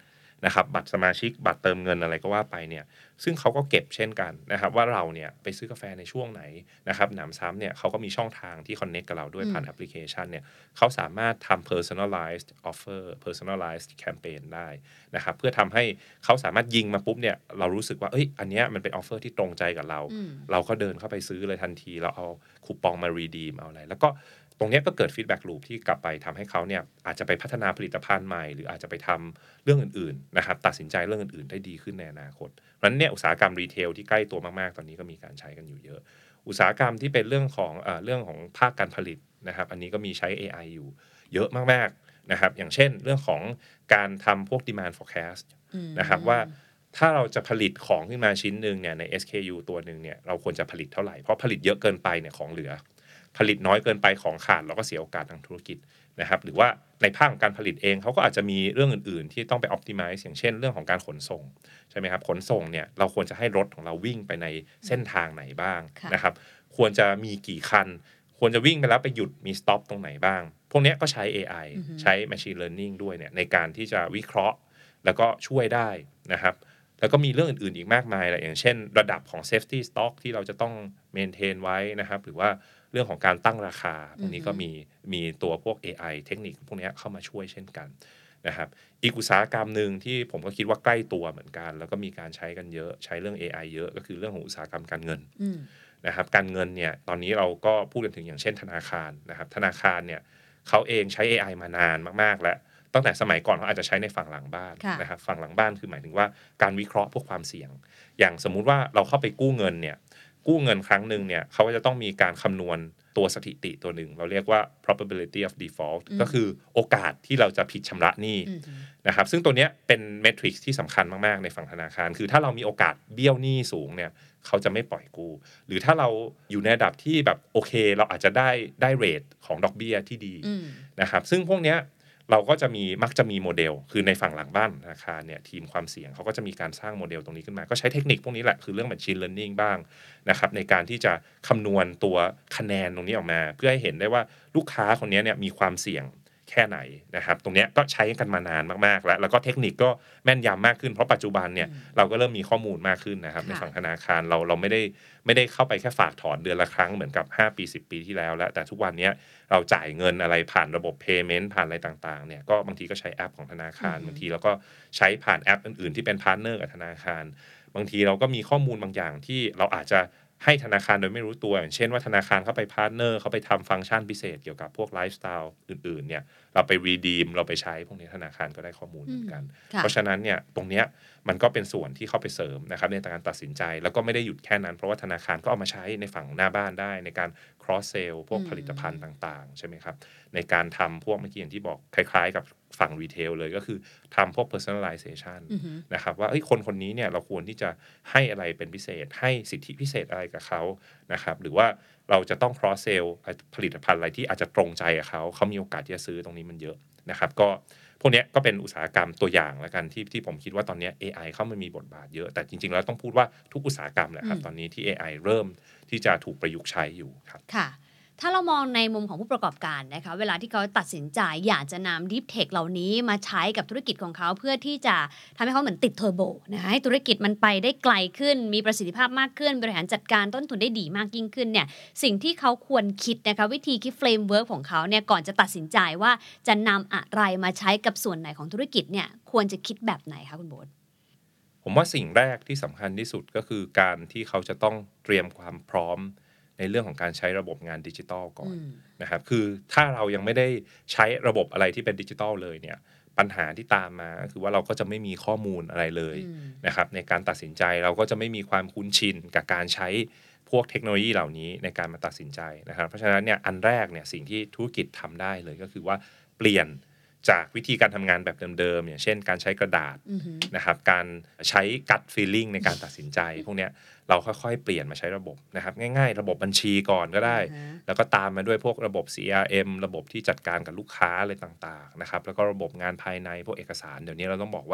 นะครับบัตรสมาชิกบัตรเติมเงินอะไรก็ว่าไปเนี่ยซึ่งเขาก็เก็บเช่นกันนะครับว่าเราเนี่ยไปซื้อกาแฟในช่วงไหนนะครับหนำซ้ำเนี่ยเขาก็มีช่องทางที่ connect กับเราด้วยผ่านแอปพลิเคชันเนี่ยเขาสามารถทำ personalized offer personalized campaign ได้นะครับเพื่อทำให้เขาสามารถยิงมาปุ๊บเนี่ยเรารู้สึกว่าอันเนี้ยมันเป็น offer ที่ตรงใจกับเราเราก็เดินเข้าไปซื้อเลยทันทีเราเอาคูปองมา redeem เอาอะไรแล้วก็ตรงนี้ก็เกิด feedback loop ที่กลับไปทำให้เขาเนี่ยอาจจะไปพัฒนาผลิตภัณฑ์ใหม่หรืออาจจะไปทำเรื่องอื่นๆนะครับตัดสินใจเรื่องอื่นๆได้ดีขึ้นในอนาคตเพราะฉะนั้นเนี่ยอุตสาหกรรมรีเทลที่ใกล้ตัวมากๆตอนนี้ก็มีการใช้กันอยู่เยอะอุตสาหกรรมที่เป็นเรื่องของภาคการผลิตนะครับอันนี้ก็มีใช้ AI อยู่เยอะมากๆนะครับอย่างเช่นเรื่องของการทำพวก demand forecast นะครับว่าถ้าเราจะผลิตของขึ้นมาชิ้นหนึ่งเนี่ยใน SKU ตัวหนึ่งเนี่ยเราควรจะผลิตเท่าไหร่เพราะผลิตเยอะเกินไปเนี่ยของเหลือผลิตน้อยเกินไปของขาดเราก็เสียโอกาสทางธุรกิจนะครับหรือว่าในภาคของการผลิตเองเขาก็อาจจะมีเรื่องอื่นๆที่ต้องไป optimize อย่างเช่นเรื่องของการขนส่งใช่ไหมครับขนส่งเนี่ยเราควรจะให้รถของเราวิ่งไปในเส้นทางไหนบ้างนะครับควรจะมีกี่คันควรจะวิ่งไปแล้วไปหยุดมีสต็อปตรงไหนบ้างพวกนี้ก็ใช้ AI ใช้ machine learning ด้วยเนี่ยในการที่จะวิเคราะห์แล้วก็ช่วยได้นะครับแล้วก็มีเรื่องอื่นๆอีกมากมายแหละอย่างเช่นระดับของ safety stock ที่เราจะต้อง maintain ไว้นะครับหรือว่าเรื่องของการตั้งราคาพวกนี้ก็มีตัวพวก AI เทคนิคพวกนี้เข้ามาช่วยเช่นกันนะครับอีกอุตสาหกรรมหนึ่งที่ผมก็คิดว่าใกล้ตัวเหมือนกันแล้วก็มีการใช้กันเยอะใช้เรื่อง AI เยอะก็คือเรื่องของอุตสาหกรรมการเงินนะครับการเงินเนี่ยตอนนี้เราก็พูดกันถึงอย่างเช่นธนาคารนะครับธนาคารเนี่ยเขาเองใช้ AI มานานมากๆแล้วตั้งแต่สมัยก่อนเขาอาจจะใช้ในฝั่งหลังบ้านนะครับฝั่งหลังบ้านคือหมายถึงว่าการวิเคราะห์พวกความเสี่ยงอย่างสมมุติว่าเราเข้าไปกู้เงินเนี่ยกู้เงินครั้งหนึ่งเนี่ยเขาก็จะต้องมีการคำนวณตัวสถิติตัวหนึ่งเราเรียกว่า probability of default ก็คือโอกาสที่เราจะผิดชำระหนี้นะครับซึ่งตัวนี้เป็นเมทริกซ์ที่สำคัญมากๆในฝั่งธนาคารคือถ้าเรามีโอกาสเบี้ยวหนี้สูงเนี่ยเขาจะไม่ปล่อยกู้หรือถ้าเราอยู่ในระดับที่แบบโอเคเราอาจจะได้เรทของดอกเบี้ยที่ดีนะครับซึ่งพวกเนี้ยเราก็จะมักจะมีโมเดลคือในฝั่งหลังบ้านธนาคารเนี่ยทีมความเสี่ยงเขาก็จะมีการสร้างโมเดลตรงนี้ขึ้นมาก็ใช้เทคนิคพวกนี้แหละคือเรื่อง machine learning บ้างนะครับในการที่จะคำนวณตัวคะแนนตรงนี้ออกมาเพื่อให้เห็นได้ว่าลูกค้าคนนี้เนี่ยมีความเสี่ยงแค่ไหนนะครับตรงนี้ก็ใช้กันมานานมากๆแล้วก็เทคนิคก็แม่นยำมากขึ้นเพราะปัจจุบันเนี่ยเราก็เริ่มมีข้อมูลมากขึ้นนะครับในฝั่งธนาคารเราไม่ได้เข้าไปแค่ฝากถอนเดือนละครั้งเหมือนกับ5ปี10ปีที่แล้วแต่ทุกวันนี้เราจ่ายเงินอะไรผ่านระบบ payment ผ่านอะไรต่างๆเนี่ยก็บางทีก็ใช้แอปของธนาคารบางทีเราก็ใช้ผ่านแอปอื่นๆที่เป็นพาร์ทเนอร์กับธนาคารบางทีเราก็มีข้อมูลบางอย่างที่เราอาจจะให้ธนาคารโดยไม่รู้ตัวอย่างเช่นว่าธนาคารเข้าไปพาร์ทเนอร์เขาไปทำฟังก์ชันพิเศษเกี่ยวกับพวกไลฟ์สไตล์อื่นๆเนี่ยเราไปรีดีมเราไปใช้พวกนี้ธนาคารก็ได้ข้อมูลเหมือนกันเพราะฉะนั้นเนี่ยตรงเนี้ยมันก็เป็นส่วนที่เข้าไปเสริมนะครับในการตัดสินใจแล้วก็ไม่ได้หยุดแค่นั้นเพราะว่าธนาคารก็เอามาใช้ในฝั่งหน้าบ้านได้ในการ cross sell พวกผลิตภัณฑ์ต่างๆใช่ไหมครับในการทำพวกเมื่อกี้อย่างที่บอกคล้ายๆกับฝั่งรีเทลเลยก็คือทำพวก personalization นะครับว่าคนนี้เนี่ยเราควรที่จะให้อะไรเป็นพิเศษให้สิทธิพิเศษอะไรกับเขานะครับหรือว่าเราจะต้อง cross sell ผลิตภัณฑ์อะไรที่อาจจะตรงใจกับเขามีโอกาสที่จะซื้อตรงนี้มันเยอะนะครับก็พวกนี้ก็เป็นอุตสาหกรรมตัวอย่างแล้วกันที่ผมคิดว่าตอนนี้ AI เข้ามามีบทบาทเยอะแต่จริงๆแล้วต้องพูดว่าทุกอุตสาหกรรมแหละครับตอนนี้ที่ AI เริ่มที่จะถูกประยุกต์ใช้อยู่ครับค่ะถ้าเรามองในมุมของผู้ประกอบการนะคะเวลาที่เขาตัดสินใจอยากจะนำ Deep Tech เหล่านี้มาใช้กับธุรกิจของเขาเพื่อที่จะทำให้เขาเหมือนติดเทอร์โบนะคะให้ธุรกิจมันไปได้ไกลขึ้นมีประสิทธิภาพมากขึ้นบริหารจัดการต้นทุนได้ดีมากยิ่งขึ้นเนี่ยสิ่งที่เขาควรคิดนะคะวิธีคิดเฟรมเวิร์กของเขาเนี่ยก่อนจะตัดสินใจว่าจะนำอะไรมาใช้กับส่วนไหนของธุรกิจเนี่ยควรจะคิดแบบไหนคะคุณโบ๊ทผมว่าสิ่งแรกที่สำคัญที่สุดก็คือการที่เขาจะต้องเตรียมความพร้อมในเรื่องของการใช้ระบบงานดิจิทัลก่อนนะครับคือถ้าเรายังไม่ได้ใช้ระบบอะไรที่เป็นดิจิทัลเลยเนี่ยปัญหาที่ตามมาคือว่าเราก็จะไม่มีข้อมูลอะไรเลยนะครับในการตัดสินใจเราก็จะไม่มีความคุ้นชินกับการใช้พวกเทคโนโลยีเหล่านี้ในการมาตัดสินใจนะครับเพราะฉะนั้นเนี่ยอันแรกเนี่ยสิ่งที่ธุรกิจทำได้เลยก็คือว่าเปลี่ยนจากวิธีการทำงานแบบเดิมๆอย่างเช่นการใช้กระดาษนะครับการใช้ gut feeling ในการตัดสินใจพวกเนี้ยเราค่อยๆเปลี่ยนมาใช้ระบบนะครับง่ายๆระบบบัญชีก่อนก็ได้แล้วก็ตามมาด้วยพวกระบบ CRM ระบบที่จัดการกับลูกค้าอะไรต่างๆนะครับแล้วก็ระบบงานภายในพวกเอกสารเดี๋ยวนี้เราต้องบอกว่า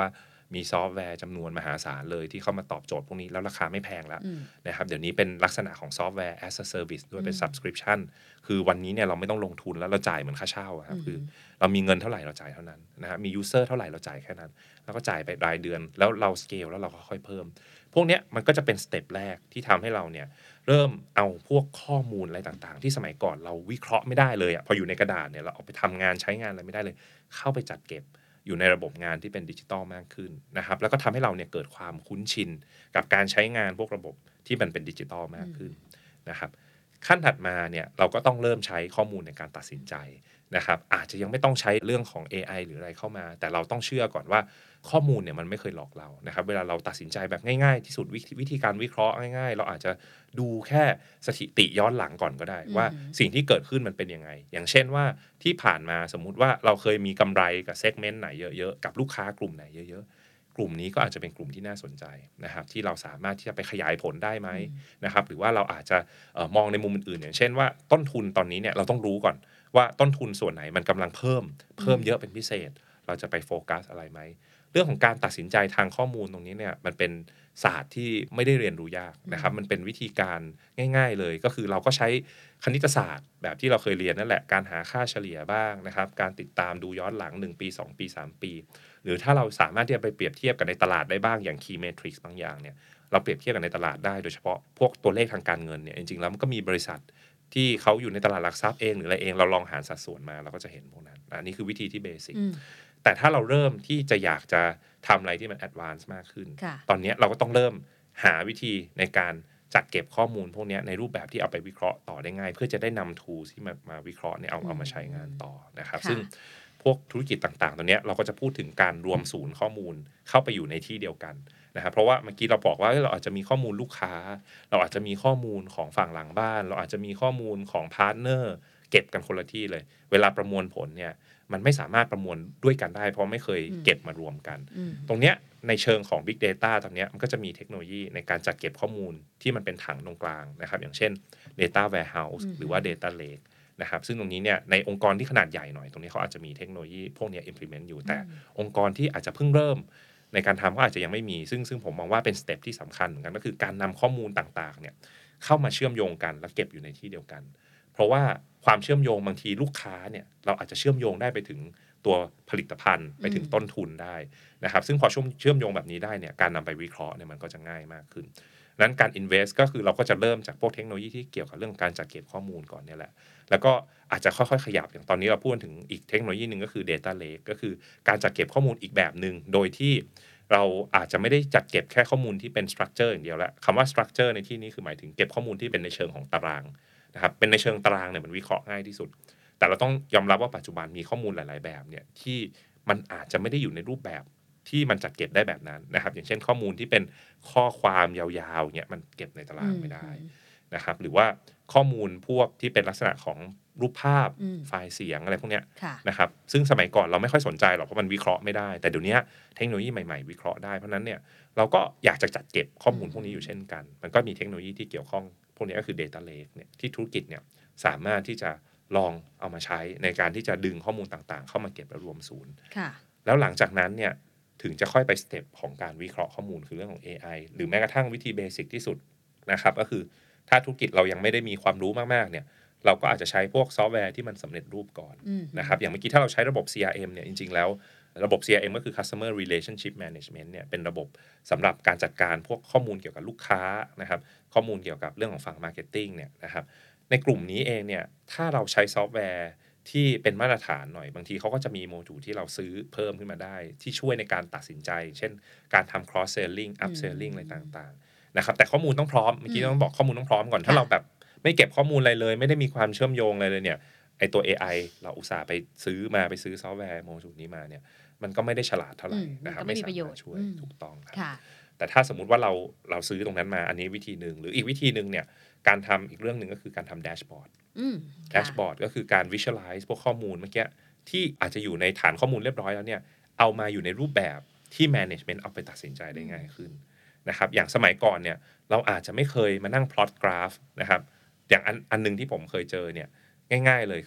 มีซอฟต์แวร์จำนวนมหาศาลเลยที่เข้ามาตอบโจทย์พวกนี้แล้วราคาไม่แพงแล้วนะครับเดี๋ยวนี้เป็นลักษณะของซอฟต์แวร์ as a service ด้วยเป็น subscription คือวันนี้เนี่ยเราไม่ต้องลงทุนแล้วเราจ่ายเหมือนค่าเช่าครับคือเรามีเงินเท่าไหร่เราจ่ายเท่านั้นนะครับมี user เท่าไหร่เราจ่ายแค่นั้นแล้วก็จ่ายไปรายเดือนแล้วเรา scale แล้วเราก็ค่อยเพิ่มพวกเนี้ยมันก็จะเป็นสเต็ปแรกที่ทำให้เราเนี่ยเริ่มเอาพวกข้อมูลอะไรต่างๆที่สมัยก่อนเราวิเคราะห์ไม่ได้เลยพออยู่ในกระดาษเนี่ยเราเอาไปทำงานใช้งานอะไรไม่ได้เลยเข้าไปจัดเก็บอยู่ในระบบงานที่เป็นดิจิตอลมากขึ้นนะครับแล้วก็ทำให้เราเนี่ยเกิดความคุ้นชินกับการใช้งานพวกระบบที่มันเป็นดิจิตอลมากขึ้นนะครับขั้นถัดมาเนี่ยเราก็ต้องเริ่มใช้ข้อมูลในการตัดสินใจนะครับอาจจะยังไม่ต้องใช้เรื่องของ AI หรืออะไรเข้ามาแต่เราต้องเชื่อก่อนว่าข้อมูลเนี่ยมันไม่เคยหลอกเรานะครับเวลาเราตัดสินใจแบบง่ายๆที่สุดวิธีการวิเคราะห์ง่ายๆเราอาจจะดูแค่สถิติย้อนหลังก่อนก็ได้ว่าสิ่งที่เกิดขึ้นมันเป็นยังไงอย่างเช่นว่าที่ผ่านมาสมมุติว่าเราเคยมีกำไรกับเซกเมนต์ไหนเยอะๆกับลูกค้ากลุ่มไหนเยอะๆกลุ่มนี้ก็อาจจะเป็นกลุ่มที่น่าสนใจนะครับที่เราสามารถที่จะไปขยายผลได้ไหมนะครับหรือว่าเราอาจจะมองในมุมอื่นๆอย่างเช่นว่าต้นทุนตอนนี้เนี่ยเราต้องรู้ก่อนว่าต้นทุนส่วนไหนมันกำลังเพิ่มเยอะเป็นพิเศษเราจะไปโฟกัสอะไรไหมเรื่องของการตัดสินใจทางข้อมูลตรงนี้เนี่ยมันเป็นศาสตร์ที่ไม่ได้เรียนรู้ยากนะครับมันเป็นวิธีการง่ายๆเลยก็คือเราก็ใช้คณิตศาสตร์แบบที่เราเคยเรียนนั่นแหละการหาค่าเฉลี่ยบ้างนะครับการติดตามดูย้อนหลัง1ปี2ปี3ปีหรือถ้าเราสามารถที่จะไปเปรียบเทียบกันในตลาดได้บ้างอย่าง Key Matrix บางอย่างเนี่ยเราเปรียบเทียบกันในตลาดได้โดยเฉพาะพวกตัวเลขทางการเงินเนี่ยจริงๆแล้วมันก็มีบริษัทที่เขาอยู่ในตลาดหลักทรัพย์เองหรืออะไรเองเราลองหารสัดส่วนมาเราก็จะเห็นพวกนั้นนี่คือวิธีที่เบสิกแต่ถ้าเราเริ่มที่จะอยากจะทำอะไรที่มันแอดวานซ์มากขึ้นตอนนี้เราก็ต้องเริ่มหาวิธีในการจัดเก็บข้อมูลพวกนี้ในรูปแบบที่เอาไปวิเคราะห์ต่อได้ง่ายเพื่อจะได้นำ tools ที่มาวิเคราะห์เนี่ยเอามาใช้งานต่อนะครับซึ่งพวกธุรกิจต่างๆตอนนี้เราก็จะพูดถึงการรวมศูนย์ข้อมูลเข้าไปอยู่ในที่เดียวกันนะครับเพราะว่าเมื่อกี้เราบอกว่าเราอาจจะมีข้อมูลลูกค้าเราอาจจะมีข้อมูลของฝั่งหลังบ้านเราอาจจะมีข้อมูลของพาร์ทเนอร์เก็บกันคนละที่เลยเวลาประมวลผลเนี่ยมันไม่สามารถประมวลด้วยกันได้เพราะไม่เคยเก็บมารวมกันตรงเนี้ยในเชิงของ Big Data ตอนนี้มันก็จะมีเทคโนโลยีในการจัดเก็บข้อมูลที่มันเป็นถังตรงกลางนะครับอย่างเช่น Data Warehouse หรือว่า Data Lake นะครับซึ่งตรงนี้เนี่ยในองค์กรที่ขนาดใหญ่หน่อยตรงนี้เขาอาจจะมีเทคโนโลยีพวกนี้ implement อยู่แต่องค์กรที่อาจจะเพิ่งเริ่มในการทำก็อาจจะยังไม่มีซึ่งผมมองว่าเป็นสเต็ปที่สำคัญเหมือนกันก็คือการนำข้อมูลต่างๆเนี่ยเข้ามาเชื่อมโยงกันและเก็บอยู่ในที่เดียวกันเพราะว่าความเชื่อมโยงบางทีลูกค้าเนี่ยเราอาจจะเชื่อมโยงได้ไปถึงตัวผลิตภัณฑ์ไปถึงต้นทุนได้นะครับซึ่งพอเชื่อมโยงแบบนี้ได้เนี่ยการนำไปวิเคราะห์เนี่ยมันก็จะง่ายมากขึ้นนั้นการ invest ก็คือเราก็จะเริ่มจากพวกเทคโนโลยีที่เกี่ยวกับเรื่องการจัดเก็บข้อมูลก่อนเนี่ยแหละแล้วก็อาจจะค่อยๆขยับอย่างตอนนี้เราพูดถึงอีกเทคโนโลยีนึงก็คือ Data Lake ก็คือการจัดเก็บข้อมูลอีกแบบนึงโดยที่เราอาจจะไม่ได้จัดเก็บแค่ข้อมูลที่เป็น structure อย่างเดียวแล้วคำว่า structure ในที่นี้คือหมายถึงเก็บข้อมูลที่เป็นในเชิงของตารางนะครับเป็นในเชิงตารางเนี่ยมันวิเคราะห์ง่ายที่สุดแต่เราต้องยอมรับว่าปัจจุบันมีข้อมูลหลายๆแบบเนี่ยที่มันอาจจะไม่ได้อยู่ในรูปแบบที่มันจัดเก็บได้แบบนั้นนะครับอย่างเช่นข้อมูลที่เป็นข้อความยาวๆเนี่ยมันเก็บในตารางไม่ได้นะครับหรือว่าข้อมูลพวกที่เป็นลักษณะของรูปภาพไฟล์เสียงอะไรพวกเนี้ยนะครับซึ่งสมัยก่อนเราไม่ค่อยสนใจหรอกเพราะมันวิเคราะห์ไม่ได้แต่เดี๋ยวนี้เทคโนโลยีใหม่ๆวิเคราะห์ได้เพราะนั้นเนี่ยเราก็อยากจะจัดเก็บข้อมูลพวกนี้อยู่เช่นกันมันก็มีเทคโนโลยีที่เกี่ยวข้องพวกนี้ก็คือ Data Lake เนี่ยที่ธุรกิจเนี่ยสามารถที่จะลองเอามาใช้ในการที่จะดึงข้อมูลต่างๆเข้ามาเก็บและรวมศูนย์แล้วหลังจากนั้นเนี่ยถึงจะค่อยไปสเต็ปของการวิเคราะห์ข้อมูลคือเรื่องของ AI หรือแม้กระทั่งวิธีเบสิกที่สุดนะครับก็คือถ้าธุรกิจเรายังไม่ได้มีความรู้มากๆเนี่ยเราก็อาจจะใช้พวกซอฟต์แวร์ที่มันสำเร็จรูปก่อนนะครับอย่างเมื่อกี้ถ้าเราใช้ระบบ CRM เนี่ยจริงๆแล้วระบบ CRM ก็คือ Customer Relationship Management เนี่ยเป็นระบบสำหรับการจัดการพวกข้อมูลเกี่ยวกับลูกค้านะครับข้อมูลเกี่ยวกับเรื่องของฝั่ง Marketing เนี่ยนะครับในกลุ่มนี้เองเนี่ยถ้าเราใช้ซอฟต์แวร์ที่เป็นมาตรฐานหน่อยบางทีเขาก็จะมีโมดูลที่เราซื้อเพิ่มขึ้นมาได้ที่ช่วยในการตัดสินใจเช่นการทำ cross selling up selling อะไรต่างๆนะครับแต่ข้อมูลต้องพร้อมเมื่อกี้ต้องบอกข้อมูลต้องพร้อมก่อนถ้าเราแบบไม่เก็บข้อมูลอะไรเลยไม่ได้มีความเชื่อมโยงอะไรเลยเนี่ยไอตัว AI เราอุตส่าห์ไปซื้อซอฟต์แวร์โมดูลนี้มาเนี่ยมันก็ไม่ได้ฉลาดเท่าไหร่นะครับไม่สามารถช่วยถูกต้องครับแต่ถ้าสมมุติว่าเราซื้อตรงนั้นมาอันนี้วิธีนึงหรืออีกวิธีนึงเนี่ยการทำอีกเรื่องนึงก็คือการทำแดชบอร์ดแดชบอร์ดก็คือการ visualize พวกข้อมูลเมื่อกี้ที่อาจจะอยู่ในฐานข้อมูลเรียบร้อยแล้วเนี่ยเอามาอยู่ในรูปแบบที่ management เอาไปตัดสินใจได้ง่ายขึ้นนะครับอย่างสมัยก่อนเนี่ยเราอาจจะไม่เคยมานั่ง plot graph นะครับอย่างอันนึงที่ผมเคยเจอเนี่ยง่ายๆเลยคือ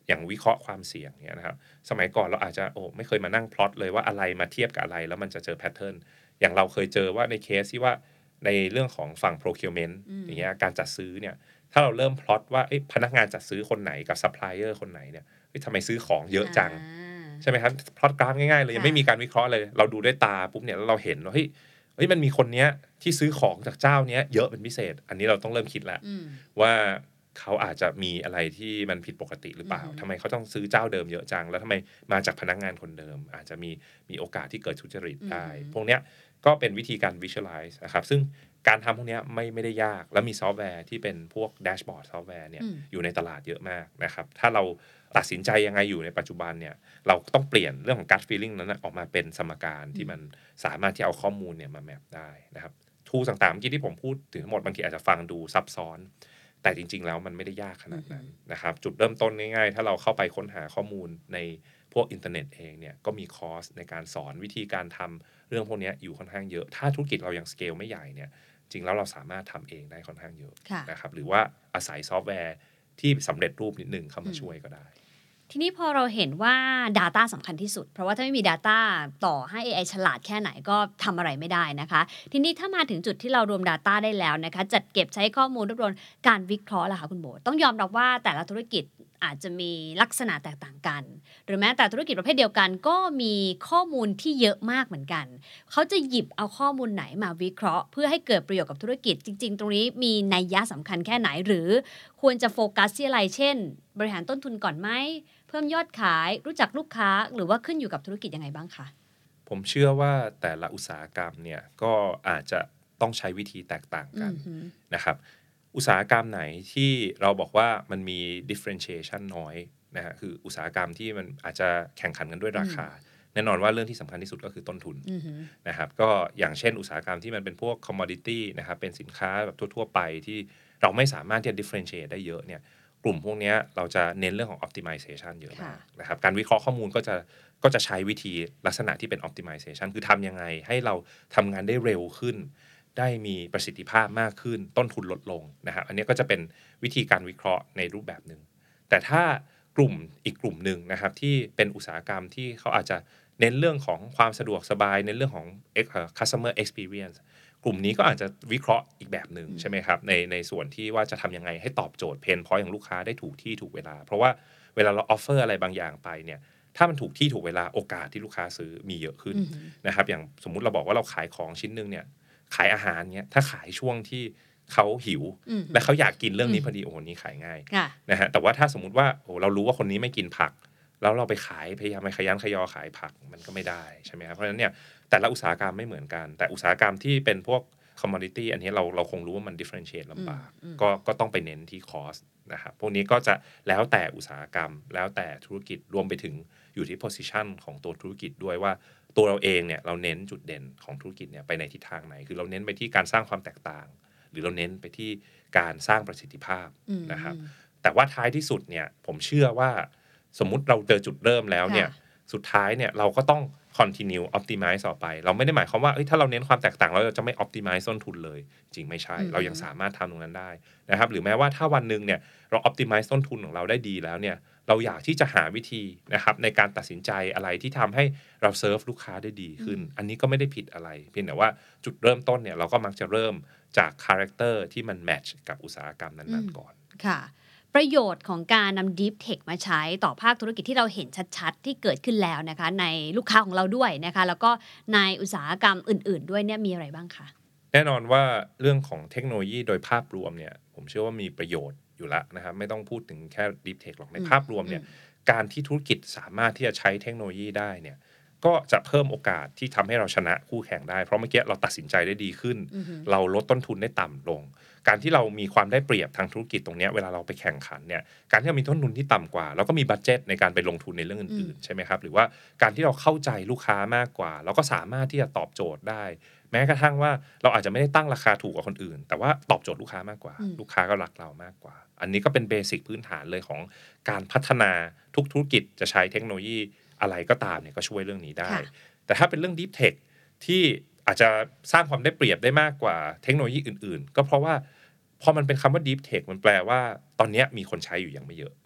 อย่างวิเคราะห์ความเสี่ยงเนี่ยนะครับสมัยก่อนเราอาจจะไม่เคยมานั่งพล็อตเลยว่าอะไรมาเทียบกับอะไรแล้วมันจะเจอแพทเทิร์นอย่างเราเคยเจอว่าในเคสที่ว่าในเรื่องของฝั่ง procurement อย่างเงี้ยการจัดซื้อเนี่ยถ้าเราเริ่มพล็อตว่าพนักงานจัดซื้อคนไหนกับซัพพลายเออร์คนไหนเนี่ยทำไมซื้อของเยอะจังใช่ไหมครับพล็อตกราฟง่ายๆเลยยังไม่มีการวิเคราะห์เลยเราดูด้วยตาปุ๊บเนี่ยแล้วเราเห็นว่าเฮ้ยมันมีคนเนี้ยที่ซื้อของจากเจ้าเนี้ยเยอะเป็นพิเศษอันนี้เราต้องเริ่มคิดแล้วว่าเขาอาจจะมีอะไรที่มันผิดปกติหรือเปล่าทำไมเขาต้องซื้อเจ้าเดิมเยอะจังแล้วทำไมมาจากพนักงานคนเดิมอาจจะมีโอกาสที่เกิดทุจริตได้พวกเนี้ยก็เป็นวิธีการ visualize นะครับซึ่งการทำพวกนี้ไม่ได้ยากแล้วมีซอฟต์แวร์ที่เป็นพวกแดชบอร์ดซอฟต์แวร์เนี่ยอยู่ในตลาดเยอะมากนะครับถ้าเราตัดสินใจยังไงอยู่ในปัจจุบันเนี่ยเราต้องเปลี่ยนเรื่องของ gut feeling นั้นออกมาเป็นสมการที่มันสามารถที่เอาข้อมูลเนี่ยมาแมปได้นะครับทูต่างๆเมื่อกี้ที่ผมพูดถึงทั้งหมดบางทีอาจจะฟังดูซับซ้อนแต่จริงๆแล้วมันไม่ได้ยากขนาดนั้นนะครับจุดเริ่มต้นง่ายๆถ้าเราเข้าไปค้นหาข้อมูลในพวกอินเทอร์เน็ตเองเนี่ยก็มีคอร์สในการสอนวิธีการทำเรื่องพวกนี้อยู่ค่อนข้างเยอะถ้าธุรกิจเรายังสเกลไม่ใหญ่เนี่ยจริงแล้วเราสามารถทำเองได้ค่อนข้างเยอะนะครับหรือว่าอาศัยซอฟต์แวร์ที่สำเร็จรูปนิดนึงเข้ามาช่วยก็ได้ทีนี้พอเราเห็นว่า Data สำคัญที่สุดเพราะว่าถ้าไม่มี Data ต่อให้ AI ฉลาดแค่ไหนก็ทำอะไรไม่ได้นะคะทีนี้ถ้ามาถึงจุดที่เรารวม Data ได้แล้วนะคะจัดเก็บใช้ข้อมูลรวบรวมการวิเคราะห์ล่ะคะคุณโบต้องยอมรับว่าแต่ละธุรกิจอาจจะมีลักษณะแตกต่างกันหรือแม้แต่ธุรกิจประเภทเดียวกันก็มีข้อมูลที่เยอะมากเหมือนกันเขาจะหยิบเอาข้อมูลไหนมาวิเคราะห์เพื่อให้เกิดประโยชน์กับธุรกิจจริงๆตรงนี้มีนัยยะสำคัญแค่ไหนหรือควรจะโฟกัสที่อะไรเช่นบริหารต้นทุนก่อนไหมเพิ่มยอดขายรู้จักลูกค้าหรือว่าขึ้นอยู่กับธุรกิจยังไงบ้างคะผมเชื่อว่าแต่ละอุตสาหกรรมเนี่ยก็อาจจะต้องใช้วิธีแตกต่างกันนะครับอุตสาหกรรมไหนที่เราบอกว่ามันมี differentiation น้อยนะฮะคืออุตสาหกรรมที่มันอาจจะแข่งขันกันด้วยราคาแน่นอนว่าเรื่องที่สำคัญที่สุดก็คือต้นทุนนะครับก็อย่างเช่นอุตสาหกรรมที่มันเป็นพวก commodity นะครับเป็นสินค้าแบบทั่วๆไปที่เราไม่สามารถที่จะ differentiate ได้เยอะเนี่ยกลุ่มพวกนี้เราจะเน้นเรื่องของ optimization เยอะมากนะครับการวิเคราะห์ข้อมูลก็จะใช้วิธีลักษณะที่เป็น optimization คือทำยังไงให้เราทำงานได้เร็วขึ้นได้มีประสิทธิภาพมากขึ้นต้นทุนลดลงนะครับอันนี้ก็จะเป็นวิธีการวิเคราะห์ในรูปแบบหนึ่งแต่ถ้ากลุ่มอีกกลุ่มหนึ่งนะครับที่เป็นอุตสาหกรรมที่เขาอาจจะเน้นเรื่องของความสะดวกสบายเน้นเรื่องของ customer experience กลุ่มนี้ก็อาจจะวิเคราะห์อีกแบบหนึ่งใช่ไหมครับในส่วนที่ว่าจะทำยังไงให้ตอบโจทย์เพนพอยต์ของลูกค้าได้ถูกที่ถูกเวลาเพราะว่าเวลาเราออฟเฟอร์อะไรบางอย่างไปเนี่ยถ้ามันถูกที่ถูกเวลาโอกาสที่ลูกค้าซื้อมีเยอะขึ้นนะครับอย่างสมมุติเราบอกว่าเราขายของชิ้นนึงเนี่ยขายอาหารเนี่ยถ้าขายช่วงที่เขาหิวและเขาอยากกินเรื่องนี้พอดีโอ้โหนี้ขายง่ายนะฮะแต่ว่าถ้าสมมุติว่าโอ้เรารู้ว่าคนนี้ไม่กินผักแล้วเราไปขายพยายามไปขยันขยอขายผักมันก็ไม่ได้ใช่ไหมครับเพราะฉะนั้นเนี่ยแต่ละอุตสาหกรรมไม่เหมือนกันแต่อุตสาหกรรมที่เป็นพวก commodity อันนี้เราคงรู้ว่ามัน differentiate ลำบากก็ต้องไปเน้นที่ cost นะครับพวกนี้ก็จะแล้วแต่อุตสาหกรรมแล้วแต่ธุรกิจรวมไปถึงอยู่ที่ position ของตัวธุรกิจด้วยว่าตัวเราเองเนี่ยเราเน้นจุดเด่นของธุรกิจเนี่ยไปในทิศทางไหนคือเราเน้นไปที่การสร้างความแตกต่างหรือเราเน้นไปที่การสร้างประสิทธิภาพนะครับแต่ว่าท้ายที่สุดเนี่ยผมเชื่อว่าสมมุติเราเจอจุดเริ่มแล้วเนี่ยสุดท้ายเนี่ยเราก็ต้อง continue optimize ต่อไปเราไม่ได้หมายความว่าถ้าเราเน้นความแตกต่างเราจะไม่ optimize ต้นทุนเลยจริงไม่ใช่เรายังสามารถทำตรงนั้นได้นะครับหรือแม้ว่าถ้าวันนึงเนี่ยเรา optimize ต้นทุนของเราได้ดีแล้วเนี่ยเราอยากที่จะหาวิธีนะครับในการตัดสินใจอะไรที่ทำให้เราเซิร์ฟลูกค้าได้ดีขึ้นอันนี้ก็ไม่ได้ผิดอะไรเพียงแต่ว่าจุดเริ่มต้นเนี่ยเราก็มักจะเริ่มจากคาแรคเตอร์ที่มันแมทช์กับอุตสาหกรรมนั้นๆก่อนค่ะประโยชน์ของการนำ Deep Tech มาใช้ต่อภาคธุรกิจที่เราเห็นชัดๆที่เกิดขึ้นแล้วนะคะในลูกค้าของเราด้วยนะคะแล้วก็ในอุตสาหกรรมอื่นๆด้วยเนี่ยมีอะไรบ้างคะแน่นอนว่าเรื่องของเทคโนโลยีโดยภาพรวมเนี่ยผมเชื่อว่ามีประโยชน์อยู่แล้วนะครับไม่ต้องพูดถึงแค่ Deep Tech หรอกในภาพรวมเนี่ยการที่ธุรกิจสามารถที่จะใช้เทคโนโลยีได้เนี่ยก็จะเพิ่มโอกาสที่ทำให้เราชนะคู่แข่งได้เพราะเมื่อกี้เราตัดสินใจได้ดีขึ้นเราลดต้นทุนได้ต่ำลงการที่เรามีความได้เปรียบทางธุรกิจตรงนี้เวลาเราไปแข่งขันเนี่ยการที่เรามีต้นทุนที่ต่ำกว่าเราก็มีบัดเจ็ตในการไปลงทุนในเรื่องอื่นๆใช่ไหมครับหรือว่าการที่เราเข้าใจลูกค้ามากกว่าเราก็สามารถที่จะตอบโจทย์ได้แม้กระทั่งว่าเราอาจจะไม่ได้ตั้งราคาถูกกว่าคนอื่นแต่ว่าตอบโจทย์ลูกค้ามากกว่าลูกค้าก็รักเรามากกว่าอันนี้ก็เป็นเบสิกพื้นฐานเลยของการพัฒนาทุกธุรกิจจะใช้เทคโนโลยีอะไรก็ตามเนี่ยก็ช่วยเรื่องนี้ได้แต่ถ้าเป็นเรื่อง Deep Tech ที่อาจจะสร้างความได้เปรียบได้มากกว่าเทคโนโลยีอื่นๆก็เพราะว่าพอมันเป็นคำว่า Deep Tech มันแปลว่าตอนนี้มีคนใช้อยู่ยังไม่เยอะ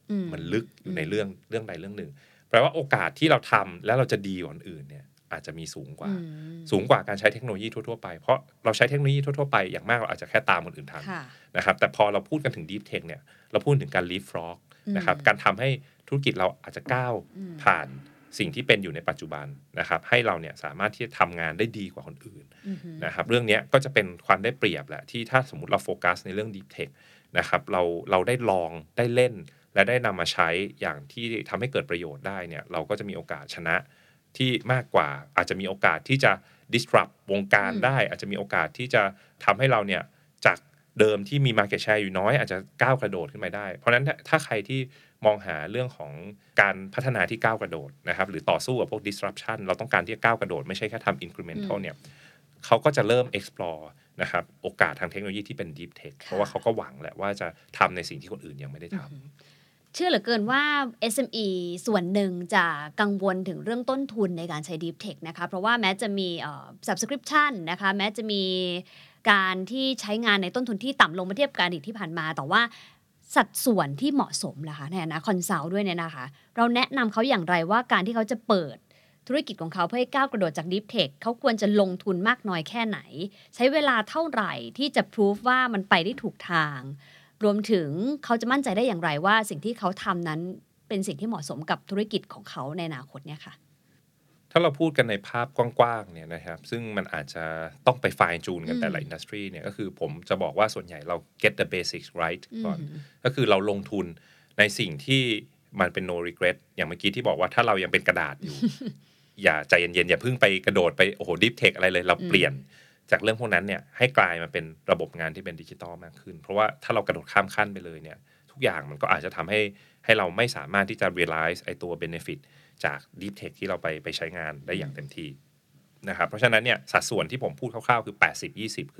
มันลึกอยู่ในเรื่องใดเรื่องหนึ่งแปลว่าโอกาสที่เราทำแล้วเราจะดีกว่าคนอื่นเนี่ยอาจจะมีสูงกว่าการใช้เทคโนโลยีทั่วๆไปเพราะเราใช้เทคโนโลยีทั่วๆไปอย่างมากเราอาจจะแค่ตามคนอื่นทันนะครับแต่พอเราพูดกันถึง Deep Tech เนี่ยเราพูดถึงการ leapfrog นะครับการทำให้ธุรกิจเราอาจจะก้าวผ่านสิ่งที่เป็นอยู่ในปัจจุบันนะครับให้เราเนี่ยสามารถที่จะทำงานได้ดีกว่าคนอื่นนะครับเรื่องนี้ก็จะเป็นความได้เปรียบแหละที่ถ้าสมมติเราโฟกัสในเรื่อง Deep Tech นะครับเราได้ลองได้เล่นและได้นำมาใช้อย่างที่ทำให้เกิดประโยชน์ได้เนี่ยเราก็จะมีโอกาสชนะที่มากกว่าอาจจะมีโอกาสที่จะ disrupt วงการได้อาจจะมีโอกาสที่จะทำให้เราเนี่ยจากเดิมที่มี market share อยู่น้อยอาจจะก้าวกระโดดขึ้นมาได้เพราะฉะนั้นถ้าใครที่มองหาเรื่องของการพัฒนาที่ก้าวกระโดดนะครับหรือต่อสู้กับพวก disruption เราต้องการที่จะก้าวกระโดดไม่ใช่แค่ทำ incremental เนี่ยเขาก็จะเริ่ม explore นะครับโอกาสทางเทคโนโลยีที่เป็น deep tech เพราะว่าเขาก็หวังแหละว่าจะทำในสิ่งที่คนอื่นยังไม่ได้ทำเชื่อเหลือเกินว่า SME ส่วนหนึ่งจะกังวลถึงเรื่องต้นทุนในการใช้ Deep Tech นะคะเพราะว่าแม้จะมี subscription นะคะแม้จะมีการที่ใช้งานในต้นทุนที่ต่ำลงเมื่อเทียบกับอดีตที่ผ่านมาแต่ว่าสัดส่วนที่เหมาะสมล่ะคะในฐานะคอนซัลท์ด้วยเนี่ยนะคะเราแนะนำเขาอย่างไรว่าการที่เขาจะเปิดธุรกิจของเขาเพื่อให้ก้าวกระโดดจาก Deep Tech เขาควรจะลงทุนมากน้อยแค่ไหนใช้เวลาเท่าไหร่ที่จะพิสูจว่ามันไปได้ถูกทางรวมถึงเขาจะมั่นใจได้อย่างไรว่าสิ่งที่เขาทำนั้นเป็นสิ่งที่เหมาะสมกับธุรกิจของเขาในอนาคตเนี่ยค่ะถ้าเราพูดกันในภาพกว้างๆเนี่ยนะครับซึ่งมันอาจจะต้องไป fine tune กันแต่ละอินดัสทรีเนี่ยก็คือผมจะบอกว่าส่วนใหญ่เรา get the basics right ก่อนก็คือเราลงทุนในสิ่งที่มันเป็น no regret อย่างเมื่อกี้ที่บอกว่าถ้าเรายังเป็นกระดาษอยู่ อย่าใจเย็นๆอย่าเพิ่งไปกระโดดไปโอ้โห deep tech อะไรเลยเราเปลี่ยนจากเรื่องพวกนั้นเนี่ยให้กลายมาเป็นระบบงานที่เป็นดิจิตอลมากขึ้นเพราะว่าถ้าเรากระโดดข้ามขั้นไปเลยเนี่ยทุกอย่างมันก็อาจจะทำให้เราไม่สามารถที่จะ realize ไอ้ตัว benefit จาก deep tech ที่เราไปใช้งานได้อย่างเต็มที่นะครับเพราะฉะนั้นเนี่ยสัดส่วนที่ผมพูดคร่าวๆคือ 80-20 คือ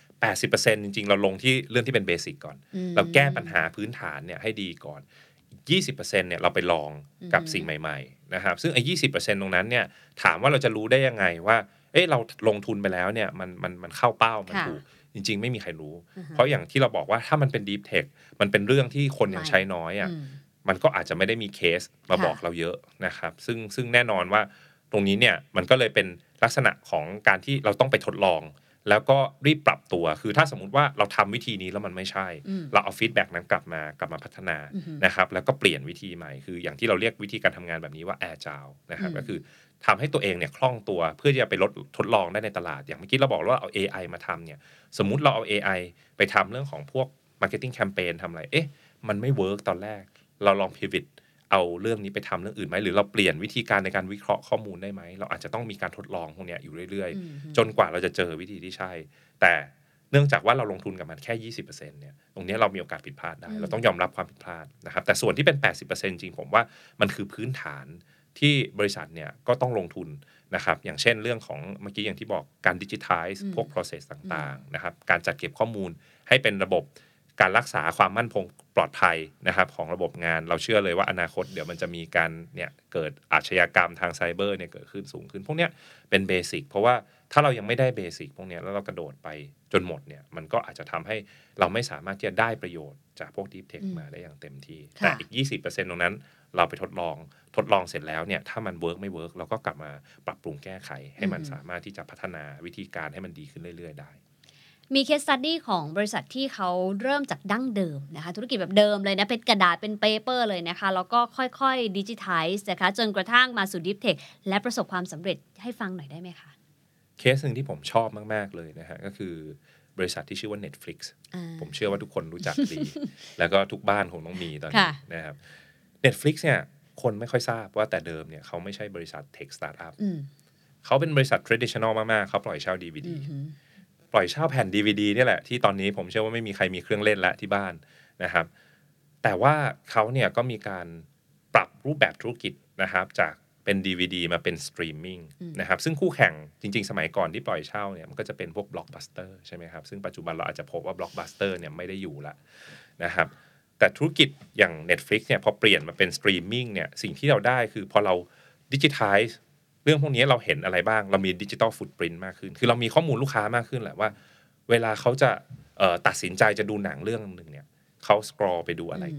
80% จริงๆเราลงที่เรื่องที่เป็นเบสิกก่อนเราแก้ปัญหาพื้นฐานเนี่ยให้ดีก่อน 20% เนี่ยเราไปลองกับสิ่งใหม่ๆนะครับซึ่งไอ้ 20% ตรงนั้นเนี่ยถามว่าเราจะรู้ได้ยังไงว่าเราลงทุนไปแล้วเนี่ยมันเข้าเป้ามันถูกจริงๆไม่มีใครรู้เพราะอย่างที่เราบอกว่าถ้ามันเป็น deep tech มันเป็นเรื่องที่คนยังใช้น้อยอ่ะมันก็อาจจะไม่ได้มีเคสมาบอกเราเยอะนะครับซึ่งแน่นอนว่าตรงนี้เนี่ยมันก็เลยเป็นลักษณะของการที่เราต้องไปทดลองแล้วก็รีบปรับตัวคือถ้าสมมุติว่าเราทำวิธีนี้แล้วมันไม่ใช่เราเอาฟีดแบ็กนั้นกลับมาพัฒนานะครับแล้วก็เปลี่ยนวิธีใหม่คืออย่างที่เราเรียกวิธีการทำงานแบบนี้ว่า Agile นะครับก็คือทำให้ตัวเองเนี่ยคล่องตัวเพื่อที่จะไปทดลองได้ในตลาดอย่างเมื่อกี้เราบอกว่าเอา AI มาทำเนี่ยสมมุติเราเอา AI ไปทำเรื่องของพวก Marketing Campaign ทำอะไรมันไม่เวิร์กตอนแรกเราลอง pivot เอาเรื่องนี้ไปทำเรื่องอื่นไหมหรือเราเปลี่ยนวิธีการในการวิเคราะห์ข้อมูลได้ไหมเราอาจจะต้องมีการทดลองพวกนี้อยู่เรื่อยๆจนกว่าเราจะเจอวิธีที่ใช่แต่เนื่องจากว่าเราลงทุนกับมันแค่ 20% เนี่ยตรงนี้เรามีโอกาสผิดพลาดได้เราต้องยอมรับความผิดพลาดนะครับแต่ส่วนที่เป็น 80% จริงผมว่ามันคือพื้นฐานที่บริษัทเนี่ยก็ต้องลงทุนนะครับอย่างเช่นเรื่องของเมื่อกี้อย่างที่บอกการ digitize พวก process ต่างๆนะครับการจัดเก็บข้อมูลให้เป็นระบบการรักษาความมั่นคงปลอดภัยนะครับของระบบงานเราเชื่อเลยว่าอนาคตเดี๋ยวมันจะมีการเนี่ยเกิดอาชญากรรมทางไซเบอร์เนี่ยเกิดขึ้นสูงขึ้นพวกเนี้ยเป็นเบสิกเพราะว่าถ้าเรายังไม่ได้เบสิกพวกเนี้ยแล้วเรากระโดดไปจนหมดเนี่ยมันก็อาจจะทำให้เราไม่สามารถที่จะได้ประโยชน์จากพวก Deep Tech มาได้อย่างเต็มที่แต่อีก 20% ตรงนั้นเราไปทดลองเสร็จแล้วเนี่ยถ้ามันเวิร์กไม่เวิร์กเราก็กลับมาปรับปรุงแก้ไขให้มันสามารถที่จะพัฒนาวิธีการให้มันดีขึ้นเรื่อยๆได้มีเคสสตัดดี้ของบริษัทที่เขาเริ่มจากดั้งเดิมนะคะธุรกิจแบบเดิมเลยนะเป็นกระดาษเป็นเปเปอร์เลยนะคะแล้วก็ค่อยๆดิจิทัลไซ์นะคะจนกระทั่งมาสู่ Deep Tech และประสบความสำเร็จให้ฟังหน่อยได้ไหมคะเคสหนึ่งที่ผมชอบมากๆเลยนะฮะก็คือบริษัทที่ชื่อว่า Netflix ผมเชื่อว่าทุกคนรู้จักดี แล้วก็ทุกบ้านคงต้องมีตอนนี้นะครับ Netflix เนี่ยคนไม่ค่อยทราบว่าแต่เดิมเนี่ยเขาไม่ใช่บริษัทเทคสตาร์ทอัพเขาเป็นบริษัท traditional มากๆเขาปล่อยเช่า DVDปล่อยเช่าแผ่น DVD นี่แหละที่ตอนนี้ผมเชื่อว่าไม่มีใครมีเครื่องเล่นแล้วที่บ้านนะครับแต่ว่าเขาเนี่ยก็มีการปรับรูปแบบธุรกิจนะครับจากเป็น DVD มาเป็นสตรีมมิ่งนะครับซึ่งคู่แข่งจริงๆสมัยก่อนที่ปล่อยเช่าเนี่ยมันก็จะเป็นพวก Blockbuster ใช่ไหมครับซึ่งปัจจุบันเราอาจจะพบว่า Blockbuster เนี่ยไม่ได้อยู่ละนะครับแต่ธุรกิจอย่าง Netflix เนี่ยพอเปลี่ยนมาเป็นสตรีมมิ่งเนี่ยสิ่งที่เราได้คือพอเราดิจิทัลเรื่องพวกนี้เราเห็นอะไรบ้างเรามีดิจิทัลฟุตปรินท์มากขึ้นคือเรามีข้อมูลลูกค้ามากขึ้นแหละว่าเวลาเขาจะตัดสินใจจะดูหนังเรื่องนึงเนี่ยเขาสครอลไปดูอะไรก่อน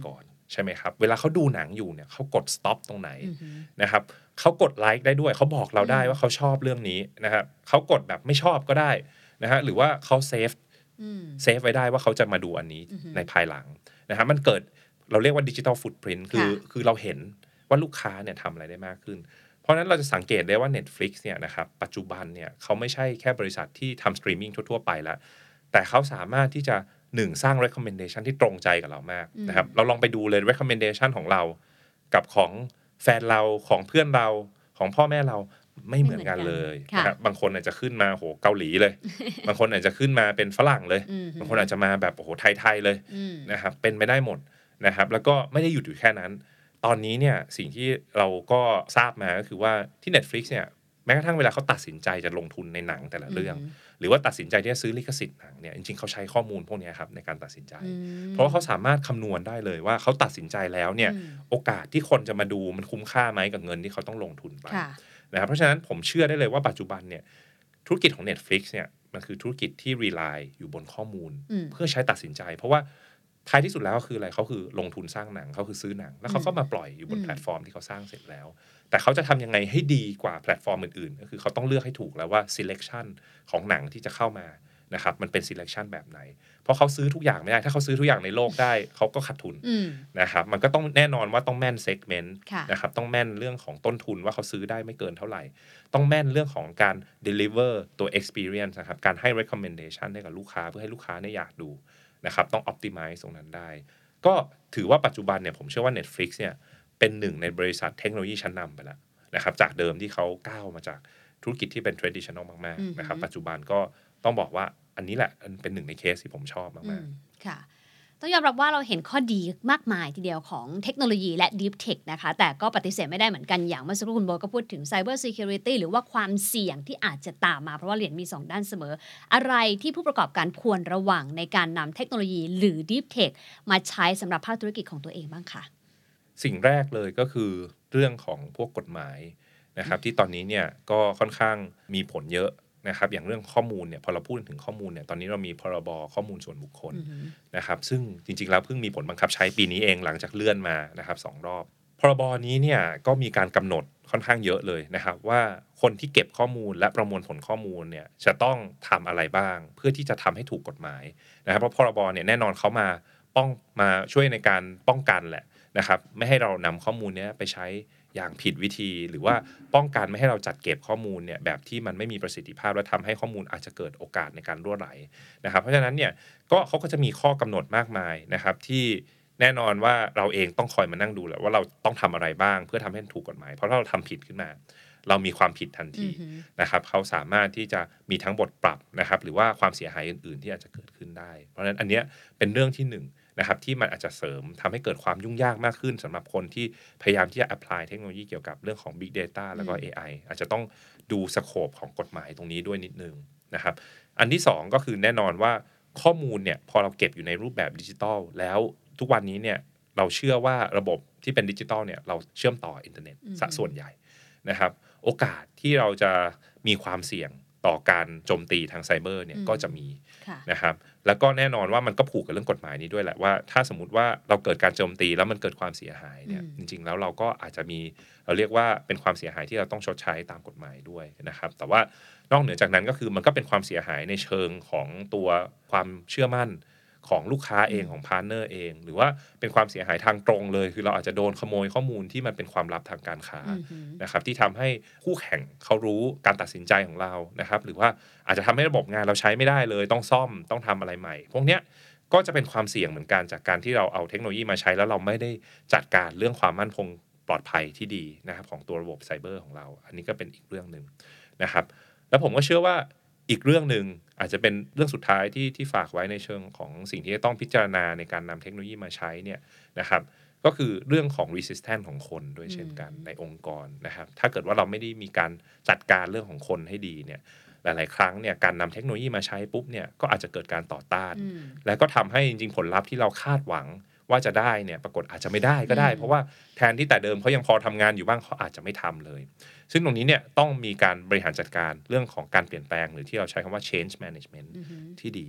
ใช่ไหมครับเวลาเขาดูหนังอยู่เนี่ยเขากด stop ตรงไหนนะครับเขากดไลค์ได้ด้วยเขาบอกเราได้ว่าเขาชอบเรื่องนี้นะครับเขากดแบบไม่ชอบก็ได้นะฮะหรือว่าเขาเซฟไว้ได้ว่าเขาจะมาดูอันนี้ในภายหลังนะฮะมันเกิดเราเรียกว่าดิจิทัลฟุตพริ้นท์คือเราเห็นว่าลูกค้าเนี่ยทำอะไรได้มากขึ้นเพราะฉะนั้นเราจะสังเกตได้ว่า Netflix เนี่ยนะครับปัจจุบันเนี่ยเขาไม่ใช่แค่บริษัทที่ทำสตรีมมิ่งทั่วๆไปแล้วแต่เขาสามารถที่จะสร้าง recommendation ที่ตรงใจกับเรามากนะครับเราลองไปดูเลย recommendation ของเรากับของแฟนเราของเพื่อนเราของพ่อแม่เราไม่เหมือนกันเลยนะครับบางคนอาจจะขึ้นมาโหเกาหลีเลย บางคนอาจจะขึ้นมาเป็นฝรั่งเลยบางคนอาจจะมาแบบโอ้โหไทยๆเลยนะครับเป็นไปได้หมดนะครับแล้วก็ไม่ได้หยุดอยู่แค่นั้นตอนนี้เนี่ยสิ่งที่เราก็ทราบมาก็คือว่าที่ Netflix เนี่ยแม้กระทั่งเวลาเขาตัดสินใจจะลงทุนในหนังแต่ละเรื่องหรือว่าตัดสินใจที่จะซื้อลิขสิทธิ์หนังเนี่ยจริงๆเขาใช้ข้อมูลพวกนี้ครับในการตัดสินใจเพราะว่าเขาสามารถคำนวณได้เลยว่าเขาตัดสินใจแล้วเนี่ยโอกาสที่คนจะมาดูมันคุ้มค่าไหมกับเงินที่เขาต้องลงทุนไปนะครับเพราะฉะนั้นผมเชื่อได้เลยว่าปัจจุบันเนี่ยธุรกิจของ Netflix เนี่ยมันคือธุรกิจที่ rely อยู่บนข้อมูลเพื่อใช้ตัดสินใจเพราะว่าท้ายที่สุดแล้วก็คืออะไรเขาคือลงทุนสร้างหนังเขาคือซื้อหนังแล้วเขาก็มาปล่อยอยู่บนแพลตฟอร์มที่เขาสร้างเสร็จแล้วแต่เขาจะทำยังไงให้ดีกว่าแพลตฟอร์มอื่นๆก็คือเขาต้องเลือกให้ถูกแล้วว่า selection ของหนังที่จะเข้ามานะครับมันเป็น selection แบบไหนเพราะเขาซื้อทุกอย่างไม่ได้ถ้าเขาซื้อทุกอย่างในโลกได้เขาก็ขาดทุนนะครับมันก็ต้องแน่นอนว่าต้องแม่น segment นะครับต้องแม่นเรื่องของต้นทุนว่าเขาซื้อได้ไม่เกินเท่าไหร่ต้องแม่นเรื่องของการ deliver ตัว experience นะครับการให้ recommendation ให้กับลูกค้าเพื่อให้ลูกค้าเนี่ยอยากดูนะครับต้อง optimize ตรงนั้นได้ก็ถือว่าปัจจุบันเนี่ยผมเชื่อว่า Netflix เนี่ยเป็นหนึ่งในบริษัทเทคโนโลยีชั้นนำไปแล้วนะครับจากเดิมที่เขาก้าวมาจากธุรกิจที่เป็น traditional มากๆนะครับปัจจุบันก็ต้องบอกว่าอันนี้แหละเป็นหนึ่งในเคสที่ผมชอบมากๆค่ะต้องยอมรับว่าเราเห็นข้อดีมากมายทีเดียวของเทคโนโลยีและ Deep Tech นะคะแต่ก็ปฏิเสธไม่ได้เหมือนกันอย่างเมื่อสักครู่คุณโบก็พูดถึง Cyber Security หรือว่าความเสี่ยงที่อาจจะตามมาเพราะว่าเหรียญมี2ด้านเสมออะไรที่ผู้ประกอบการควรระวังในการนำเทคโนโลยีหรือ Deep Tech มาใช้สำหรับภาคธุรกิจของตัวเองบ้างคะสิ่งแรกเลยก็คือเรื่องของพวกกฎหมายนะครับที่ตอนนี้เนี่ยก็ค่อนข้างมีผลเยอะนะครับอย่างเรื่องข้อมูลเนี่ยพอเราพูดถึงข้อมูลเนี่ยตอนนี้เรามีพรบข้อมูลส่วนบุคคลนะครับซึ่งจริงๆแล้วเพิ่งมีผลบังคับใช้ปีนี้เองหลังจากเลื่อนมานะครับ2 รอบพรบนี้เนี่ยก็มีการกำหนดค่อนข้างเยอะเลยนะครับว่าคนที่เก็บข้อมูลและประมวลผลข้อมูลเนี่ยจะต้องทำอะไรบ้างเพื่อที่จะทำให้ถูกกฎหมายนะครับเพราะพรบเนี่ยแน่นอนเขามาช่วยในการป้องกันแหละนะครับไม่ให้เรานำข้อมูลนี้ไปใช้อย่างผิดวิธีหรือว่าป้องกันไม่ให้เราจัดเก็บข้อมูลเนี่ยแบบที่มันไม่มีประสิทธิภาพและทำให้ข้อมูลอาจจะเกิดโอกาสในการรั่วไหลนะครับเพราะฉะนั้นเนี่ยเขาก็จะมีข้อกำหนดมากมายนะครับที่แน่นอนว่าเราเองต้องคอยมานั่งดูแหละว่าเราต้องทำอะไรบ้างเพื่อทำให้ถูกกฎหมายเพราะถ้าเราทำผิดขึ้นมาเรามีความผิดทันทีนะครับเขาสามารถที่จะมีทั้งบทปรับนะครับหรือว่าความเสียหายอื่นๆที่อาจจะเกิดขึ้นได้เพราะฉะนั้นอันเนี้ยเป็นเรื่องที่1นะครับที่มันอาจจะเสริมทำให้เกิดความยุ่งยากมากขึ้นสำหรับคนที่พยายามที่จะ apply เทคโนโลยีเกี่ยวกับเรื่องของ Big Data แล้วก็ AI อาจจะต้องดูสโคปของกฎหมายตรงนี้ด้วยนิดนึงนะครับอันที่2ก็คือแน่นอนว่าข้อมูลเนี่ยพอเราเก็บอยู่ในรูปแบบดิจิทัลแล้วทุกวันนี้เนี่ยเราเชื่อว่าระบบที่เป็นดิจิทัลเนี่ยเราเชื่อมต่ออินเทอร์เน็ตซะส่วนใหญ่นะครับโอกาสที่เราจะมีความเสี่ยงต่อการโจมตีทางไซเบอร์เนี่ยก็จะมีนะครับแล้วก็แน่นอนว่ามันก็ผูกกับเรื่องกฎหมายนี้ด้วยแหละว่าถ้าสมมุติว่าเราเกิดการโจมตีแล้วมันเกิดความเสียหายเนี่ยจริงๆแล้วเราก็อาจจะมีเราเรียกว่าเป็นความเสียหายที่เราต้องชดใช้ตามกฎหมายด้วยนะครับแต่ว่านอกเหนือจากนั้นก็คือมันก็เป็นความเสียหายในเชิงของตัวความเชื่อมั่นของลูกค้าเองของพาร์ทเนอร์เองหรือว่าเป็นความเสียหายทางตรงเลยคือเราอาจจะโดนขโมยข้อมูลที่มันเป็นความลับทางการค้านะครับที่ทำให้คู่แข่งเขารู้การตัดสินใจของเรานะครับหรือว่าอาจจะทำให้ระบบงานเราใช้ไม่ได้เลยต้องซ่อมต้องทำอะไรใหม่พวกเนี้ยก็จะเป็นความเสี่ยงเหมือนกันจากการที่เราเอาเทคโนโลยีมาใช้แล้วเราไม่ได้จัดการเรื่องความมั่นคงปลอดภัยที่ดีนะครับของตัวระบบไซเบอร์ของเราอันนี้ก็เป็นอีกเรื่องนึงนะครับแล้วผมก็เชื่อว่าอีกเรื่องนึงอาจจะเป็นเรื่องสุดท้ายที่ฝากไว้ในเชิงของสิ่งที่จะต้องพิจารณาในการนำเทคโนโลยีมาใช้เนี่ยนะครับก็คือเรื่องของ resistance ของคนด้วยเช่นกันในองค์กรนะครับถ้าเกิดว่าเราไม่ได้มีการจัดการเรื่องของคนให้ดีเนี่ยหลายๆครั้งเนี่ยการนำเทคโนโลยีมาใช้ปุ๊บเนี่ยก็อาจจะเกิดการต่อต้านและก็ทำให้จริงๆผลลัพธ์ที่เราคาดหวังว่าจะได้เนี่ยปรากฏอาจจะไม่ได้ก็ได้เพราะว่าแทนที่แต่เดิมเขายังพอทำงานอยู่บ้างเขาอาจจะไม่ทำเลยซึ่งตรงนี้เนี่ยต้องมีการบริหารจัดการเรื่องของการเปลี่ยนแปลงหรือที่เราใช้คำว่า change management ที่ดี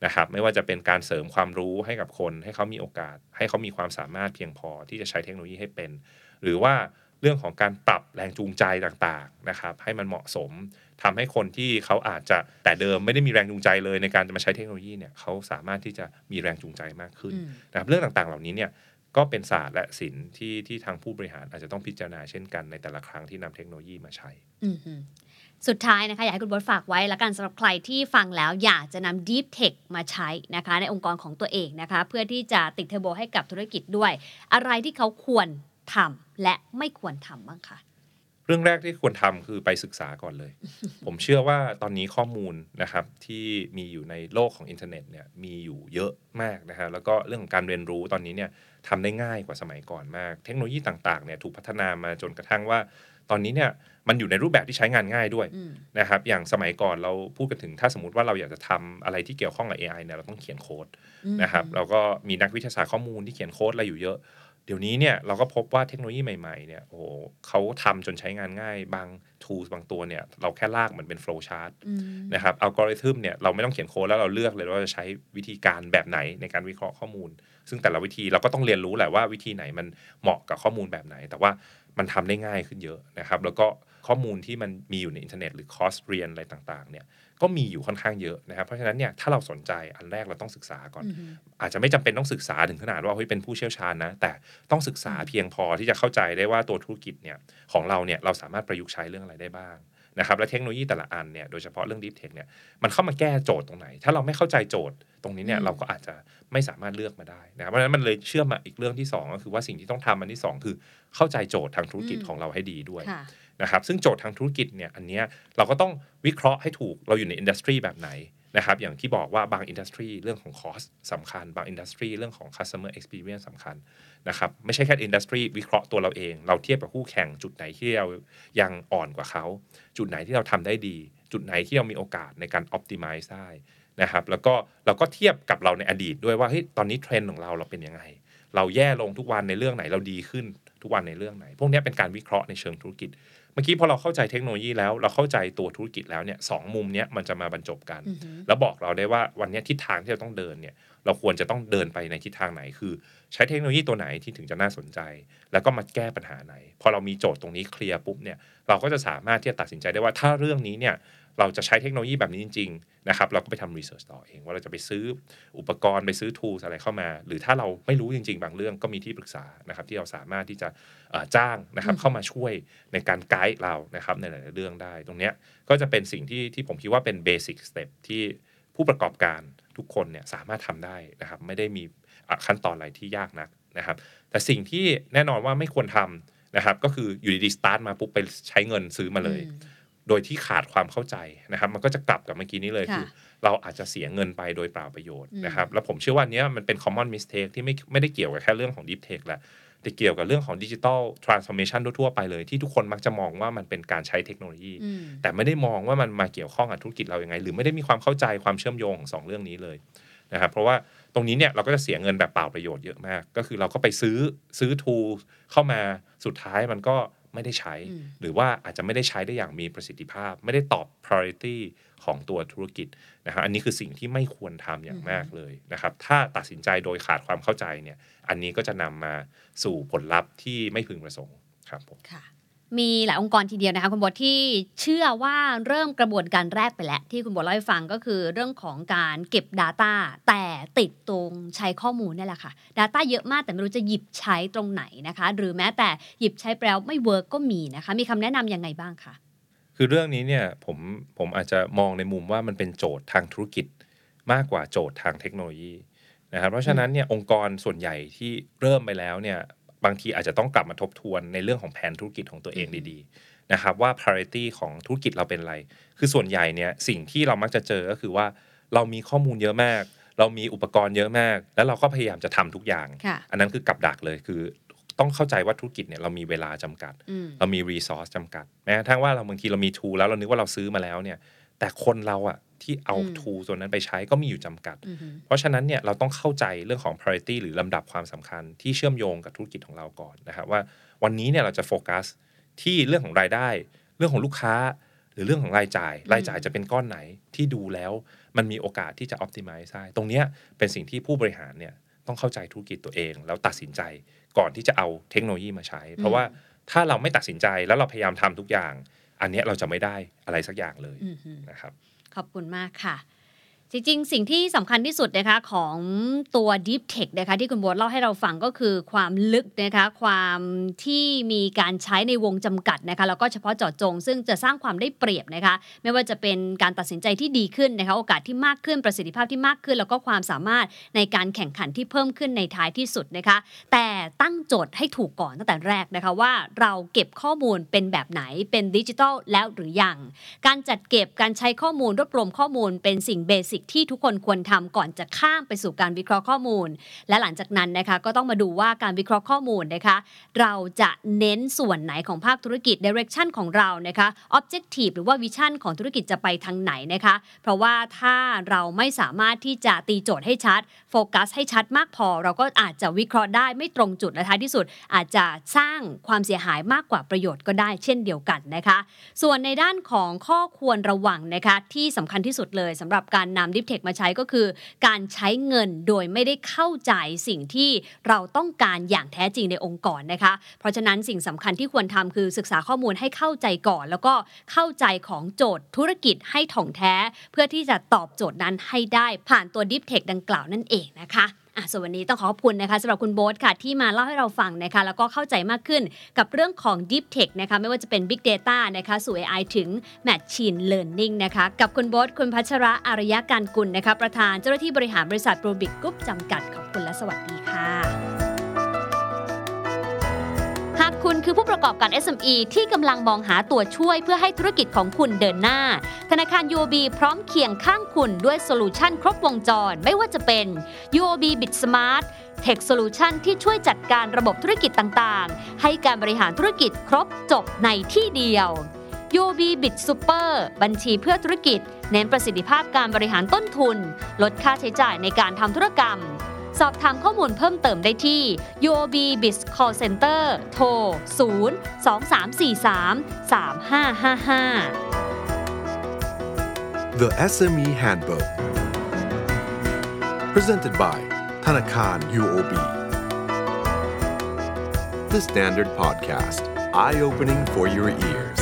นะครับไม่ว่าจะเป็นการเสริมความรู้ให้กับคนให้เขามีโอกาสให้เขามีความสามารถเพียงพอที่จะใช้เทคโนโลยีให้เป็นหรือว่าเรื่องของการปรับแรงจูงใจต่างๆนะครับให้มันเหมาะสมทำให้คนที่เขาอาจจะแต่เดิมไม่ได้มีแรงจูงใจเลยในการจะมาใช้เทคโนโลยีเนี่ยเขาสามารถที่จะมีแรงจูงใจมากขึ้นนะครับเรื่องต่างๆเหล่านี้เนี่ยก็เป็นศาสตร์และศิลป์ที่ทางผู้บริหารอาจจะต้องพิจารณาเช่นกันในแต่ละครั้งที่นำเทคโนโลยีมาใช้สุดท้ายนะคะอยากให้คุณบดฝากไว้แล้วกันสำหรับใครที่ฟังแล้วอยากจะนำ Deep Tech มาใช้นะคะในองค์กรของตัวเองนะคะเพื่อที่จะติดเทอร์โบให้กับธุรกิจด้วยอะไรที่เขาควรทำและไม่ควรทำบ้างคะเรื่องแรกที่ควรทำคือไปศึกษาก่อนเลย ผมเชื่อว่าตอนนี้ข้อมูลนะครับที่มีอยู่ในโลกของอินเทอร์เน็ตเนี่ยมีอยู่เยอะมากนะฮะแล้วก็เรื่องของการเรียนรู้ตอนนี้เนี่ยทำได้ง่ายกว่าสมัยก่อนมากเทคโนโลยีต่างๆเนี่ยถูกพัฒนามาจนกระทั่งว่าตอนนี้เนี่ยมันอยู่ในรูปแบบที่ใช้งานง่ายด้วยนะครับอย่างสมัยก่อนเราพูดกันถึงถ้าสมมติว่าเราอยากจะทำอะไรที่เกี่ยวข้องกับ AI เนี่ยเราต้องเขียนโค้ดนะครับเราก็มีนักวิทยาศาสตร์ข้อมูลที่เขียนโค้ดอะไรอยู่เยอะเดี๋ยวนี้เนี่ยเราก็พบว่าเทคโนโลยีใหม่ๆเนี่ยโอ้โหเขาทำจนใช้งานง่ายบาง tools บางตัวเนี่ยเราแค่ลากเหมือนเป็น flow chart นะครับอัลกอริทึมเนี่ยเราไม่ต้องเขียนโค้ดแล้วเราเลือกเลยว่าจะใช้วิธีการแบบไหนในการวิเคราะห์ข้อมูลซึ่งแต่ละวิธีเราก็ต้องเรียนรู้แหละว่าวิธีไหนมันเหมาะกับข้อมูลแบบไหนแต่ว่ามันทำได้ง่ายขึ้นเยอะนะครับแล้วก็ข้อมูลที่มันมีอยู่ในอินเทอร์เน็ตหรือคอร์สเรียนอะไรต่างๆเนี่ยก็มีอยู่ค่อนข้างเยอะนะครับเพราะฉะนั้นเนี่ยถ้าเราสนใจอันแรกเราต้องศึกษาก่อนอาจจะไม่จำเป็นต้องศึกษาถึงขนาดว่าเฮ้ยเป็นผู้เชี่ยวชาญนะแต่ต้องศึกษาเพียงพอที่จะเข้าใจได้ว่าตัวธุรกิจเนี่ยของเราเนี่ยเราสามารถประยุกต์ใช้เรื่องอะไรได้บ้างนะครับและเทคโนโลยีแต่ละอันเนี่ยโดยเฉพาะเรื่อง Deep Tech เนี่ยมันเข้ามาแก้โจทย์ตรงไหนถ้าเราไม่เข้าใจโจทย์ตรงนี้เนี่ยเราก็อาจจะไม่สามารถเลือกมาได้นะครับเพราะฉะนั้นมันเลยเชื่อมมาอีกเรื่องที่2ก็คือว่าสิ่งที่ต้องทำอันที่2คือเข้าใจโจทย์ทางธุรกิจของเราให้ดีด้วยนะครับซึ่งโจทย์ทางธุรกิจเนี่ยอันเนี้ยเราก็ต้องวิเคราะห์ให้ถูกเราอยู่ในอินดัสทรีแบบไหนนะครับอย่างที่บอกว่าบางอินดัสทรีเรื่องของคอสสำคัญบางอินดัสทรีเรื่องของ customer experience สำคัญนะครับไม่ใช่แค่อินดัสทรีวิเคราะห์ตัวเราเองเราเทียบกับคู่แข่งจุดไหนที่เรายังอ่อนกว่าเขาจุดไหนที่เราทำได้ดีจุดไหนที่เรามีโอกาสในการ optimize ได้นะครับแล้วก็เราก็เทียบกับเราในอดีตด้วยว่าเฮ้ยตอนนี้เทรนด์ของเราเป็นยังไงเราแย่ลงทุกวันในเรื่องไหนเราดีขึ้นทุกวันในเรื่องไหนพวกนี้เป็นการวิเคราะห์ในเชิงธุรกิจเมื่อกี้พอเราเข้าใจเทคโนโลยีแล้วเราเข้าใจตัวธุรกิจแล้วเนี่ยสองมุมเนี้ยมันจะมาบรรจบกันแล้วบอกเราได้ว่าวันนี้ทิศทางที่เราต้องเดินเนี่ยเราควรจะต้องเดินไปในทิศทางไหนคือใช้เทคโนโลยีตัวไหนที่ถึงจะน่าสนใจแล้วก็มาแก้ปัญหาไหนพอเรามีโจทย์ตรงนี้เคลียร์ปุ๊บเนี่ยเราก็จะสามารถที่จะตัดสินใจได้ว่าถ้าเรื่องนี้เนี่ยเราจะใช้เทคโนโลยีแบบนี้จริงๆนะครับเราก็ไปทำรีเสิร์ชต่อเองว่าเราจะไปซื้ออุปกรณ์ไปซื้อ tools อะไรเข้ามาหรือถ้าเราไม่รู้จริงๆบางเรื่องก็มีที่ปรึกษานะครับที่เราสามารถที่จะจ้างนะครับเข้ามาช่วยในการไกด์เรานะครับในหลายๆเรื่องได้ตรงเนี้ยก็จะเป็นสิ่งที่ผมคิดว่าเป็น basic step ที่ผู้ประกอบการทุกคนเนี่ยสามารถทำได้นะครับไม่ได้มีขั้นตอนอะไรที่ยากนักนะครับแต่สิ่งที่แน่นอนว่าไม่ควรทำนะครับก็คืออยู่ดีๆสตาร์ทมาปุ๊บไปใช้เงินซื้อมาเลยโดยที่ขาดความเข้าใจนะครับมันก็จะกลับกับเมื่อกี้นี้เลยคือเราอาจจะเสียเงินไปโดยเปล่าประโยชน์นะครับแล้วผมเชื่อว่านี้มันเป็น common mistake ที่ไม่ได้เกี่ยวกับแค่เรื่องของ deep tech แหละแต่เกี่ยวกับเรื่องของ digital transformation ทั่วไปเลยที่ทุกคนมักจะมองว่ามันเป็นการใช้เทคโนโลยีแต่ไม่ได้มองว่ามันมาเกี่ยวข้องกับธุรกิจเรายังไงหรือไม่ได้มีความเข้าใจความเชื่อมโยงของ2เรื่องนี้เลยนะครับเพราะว่าตรงนี้เนี่ยเราก็จะเสียเงินแบบเปล่าประโยชน์เยอะมากก็คือเราก็ไปซื้อ tool เข้ามาสุดท้ายมันก็ไม่ได้ใช้หรือว่าอาจจะไม่ได้ใช้ได้อย่างมีประสิทธิภาพไม่ได้ตอบ priority ของตัวธุรกิจนะครับอันนี้คือสิ่งที่ไม่ควรทำอย่างมากเลยนะครับถ้าตัดสินใจโดยขาดความเข้าใจเนี่ยอันนี้ก็จะนำมาสู่ผลลัพธ์ที่ไม่พึงประสงค์ครับผมมีหลายองค์กรทีเดียวนะคะคุณบดที่เชื่อว่าเริ่มกระบวนการแรกไปแล้วที่คุณบดเล่าให้ฟังก็คือเรื่องของการเก็บ Data แต่ติดตรงใช้ข้อมูลนี่แหละค่ะ Data เยอะมากแต่ไม่รู้จะหยิบใช้ตรงไหนนะคะหรือแม้แต่หยิบใช้ไปแล้วไม่เวิร์กก็มีนะคะมีคำแนะนำยังไงบ้างคะคือเรื่องนี้เนี่ยผมอาจจะมองในมุมว่ามันเป็นโจทย์ทางธุรกิจมากกว่าโจทย์ทางเทคโนโลยีนะครับเพราะฉะนั้นเนี่ยองค์กรส่วนใหญ่ที่เริ่มไปแล้วเนี่ยบางทีอาจจะต้องกลับมาทบทวนในเรื่องของแผนธุรกิจของตัวเองดีๆนะครับว่า priority ของธุรกิจเราเป็นอะไรคือส่วนใหญ่เนี่ยสิ่งที่เรามักจะเจอก็คือว่าเรามีข้อมูลเยอะมากเรามีอุปกรณ์เยอะมากแล้วเราก็พยายามจะทำทุกอย่างอันนั้นคือกับดักเลยคือต้องเข้าใจว่าธุรกิจเนี่ยเรามีเวลาจำกัดเรามี resource จำกัดแม้กระทั่งว่าเราบางทีเรามี tool แล้วเรานึกว่าเราซื้อมาแล้วเนี่ยแต่คนเราอะที่เอา tool ส่วนนั้นไปใช้ก็มีอยู่จำกัดเพราะฉะนั้นเนี่ยเราต้องเข้าใจเรื่องของ priority หรือลำดับความสำคัญที่เชื่อมโยงกับธุรกิจของเราก่อนนะครับว่าวันนี้เนี่ยเราจะโฟกัสที่เรื่องของรายได้เรื่องของลูกค้าหรือเรื่องของรายจ่ายจะเป็นก้อนไหนที่ดูแล้วมันมีโอกาสที่จะ optimize ได้ตรงนี้เป็นสิ่งที่ผู้บริหารเนี่ยต้องเข้าใจธุรกิจตัวเองแล้วตัดสินใจก่อนที่จะเอาเทคโนโลยีมาใช้เพราะว่าถ้าเราไม่ตัดสินใจแล้วเราพยายามทำทุกอย่างอันนี้เราจะไม่ได้อะไรสักอย่างเลยนะครับขอบคุณมากค่ะจริงๆสิ่งที่สำคัญที่สุดนะคะของตัว Deep Tech นะคะที่คุณโบ๊ทเล่าให้เราฟังก็คือความลึกนะคะความที่มีการใช้ในวงจำกัดนะคะแล้วก็เฉพาะเจาะจงซึ่งจะสร้างความได้เปรียบนะคะไม่ว่าจะเป็นการตัดสินใจที่ดีขึ้นนะคะโอกาสที่มากขึ้นประสิทธิภาพที่มากขึ้นแล้วก็ความสามารถในการแข่งขันที่เพิ่มขึ้นในท้ายที่สุดนะคะแต่ตั้งโจทย์ให้ถูกก่อนตั้งแต่แรกนะคะว่าเราเก็บข้อมูลเป็นแบบไหนเป็นดิจิทัลแล้วหรือยังการจัดเก็บการใช้ข้อมูลรวบรวมข้อมูลเป็นสิ่งเบสิกที่ทุกคนควรทำก่อนจะข้ามไปสู่การวิเคราะห์ข้อมูลและหลังจากนั้นนะคะก็ต้องมาดูว่าการวิเคราะห์ข้อมูลนะคะเราจะเน้นส่วนไหนของภาคธุรกิจ direction ของเรานะคะ objective หรือว่า vision ของธุรกิจจะไปทางไหนนะคะเพราะว่าถ้าเราไม่สามารถที่จะตีโจทย์ให้ชัดโฟกัสให้ชัดมากพอเราก็อาจจะวิเคราะห์ได้ไม่ตรงจุดและท้ายที่สุดอาจจะสร้างความเสียหายมากกว่าประโยชน์ก็ได้เช่นเดียวกันนะคะส่วนในด้านของข้อควรระวังนะคะที่สำคัญที่สุดเลยสำหรับการนำ Deep Tech มาใช้ก็คือการใช้เงินโดยไม่ได้เข้าใจสิ่งที่เราต้องการอย่างแท้จริงในองค์กรนะคะเพราะฉะนั้นสิ่งสำคัญที่ควรทำคือศึกษาข้อมูลให้เข้าใจก่อนแล้วก็เข้าใจของโจทย์ธุรกิจให้ถ่องแท้เพื่อที่จะตอบโจทย์นั้นให้ได้ผ่านตัว Deep Tech ดังกล่าวนั่นเองนะคะส่วนวันนี้ต้องขอบคุณนะคะสำหรับคุณโบ๊ทค่ะที่มาเล่าให้เราฟังนะคะแล้วก็เข้าใจมากขึ้นกับเรื่องของ Deep Tech นะคะไม่ว่าจะเป็น Big Data นะคะสู่ AI ถึง Machine Learning นะคะกับคุณโบ๊ทคุณพัชระอารยการกุลนะคะประธานเจ้าหน้าที่บริหารบริษัท Rubik Group จำกัดขอบคุณและสวัสดีค่ะหากคุณคือผู้ประกอบการ SME ที่กำลังมองหาตัวช่วยเพื่อให้ธุรกิจของคุณเดินหน้าธนาคาร UOB พร้อมเคียงข้างคุณด้วยโซลูชันครบวงจรไม่ว่าจะเป็น UOB Bit Smart Tech Solution ที่ช่วยจัดการระบบธุรกิจต่างๆให้การบริหารธุรกิจครบจบในที่เดียว UOB Bit Super บัญชีเพื่อธุรกิจเน้นประสิทธิภาพการบริหารต้นทุนลดค่าใช้จ่ายในการทำธุรกรรมสอบถามข้อมูลเพิ่มเติมได้ที่ UOB Biz Call Center โทร 023433555 The SME Handbook Presented by ธนาคาร UOB The Standard Podcast Eye-opening for your ears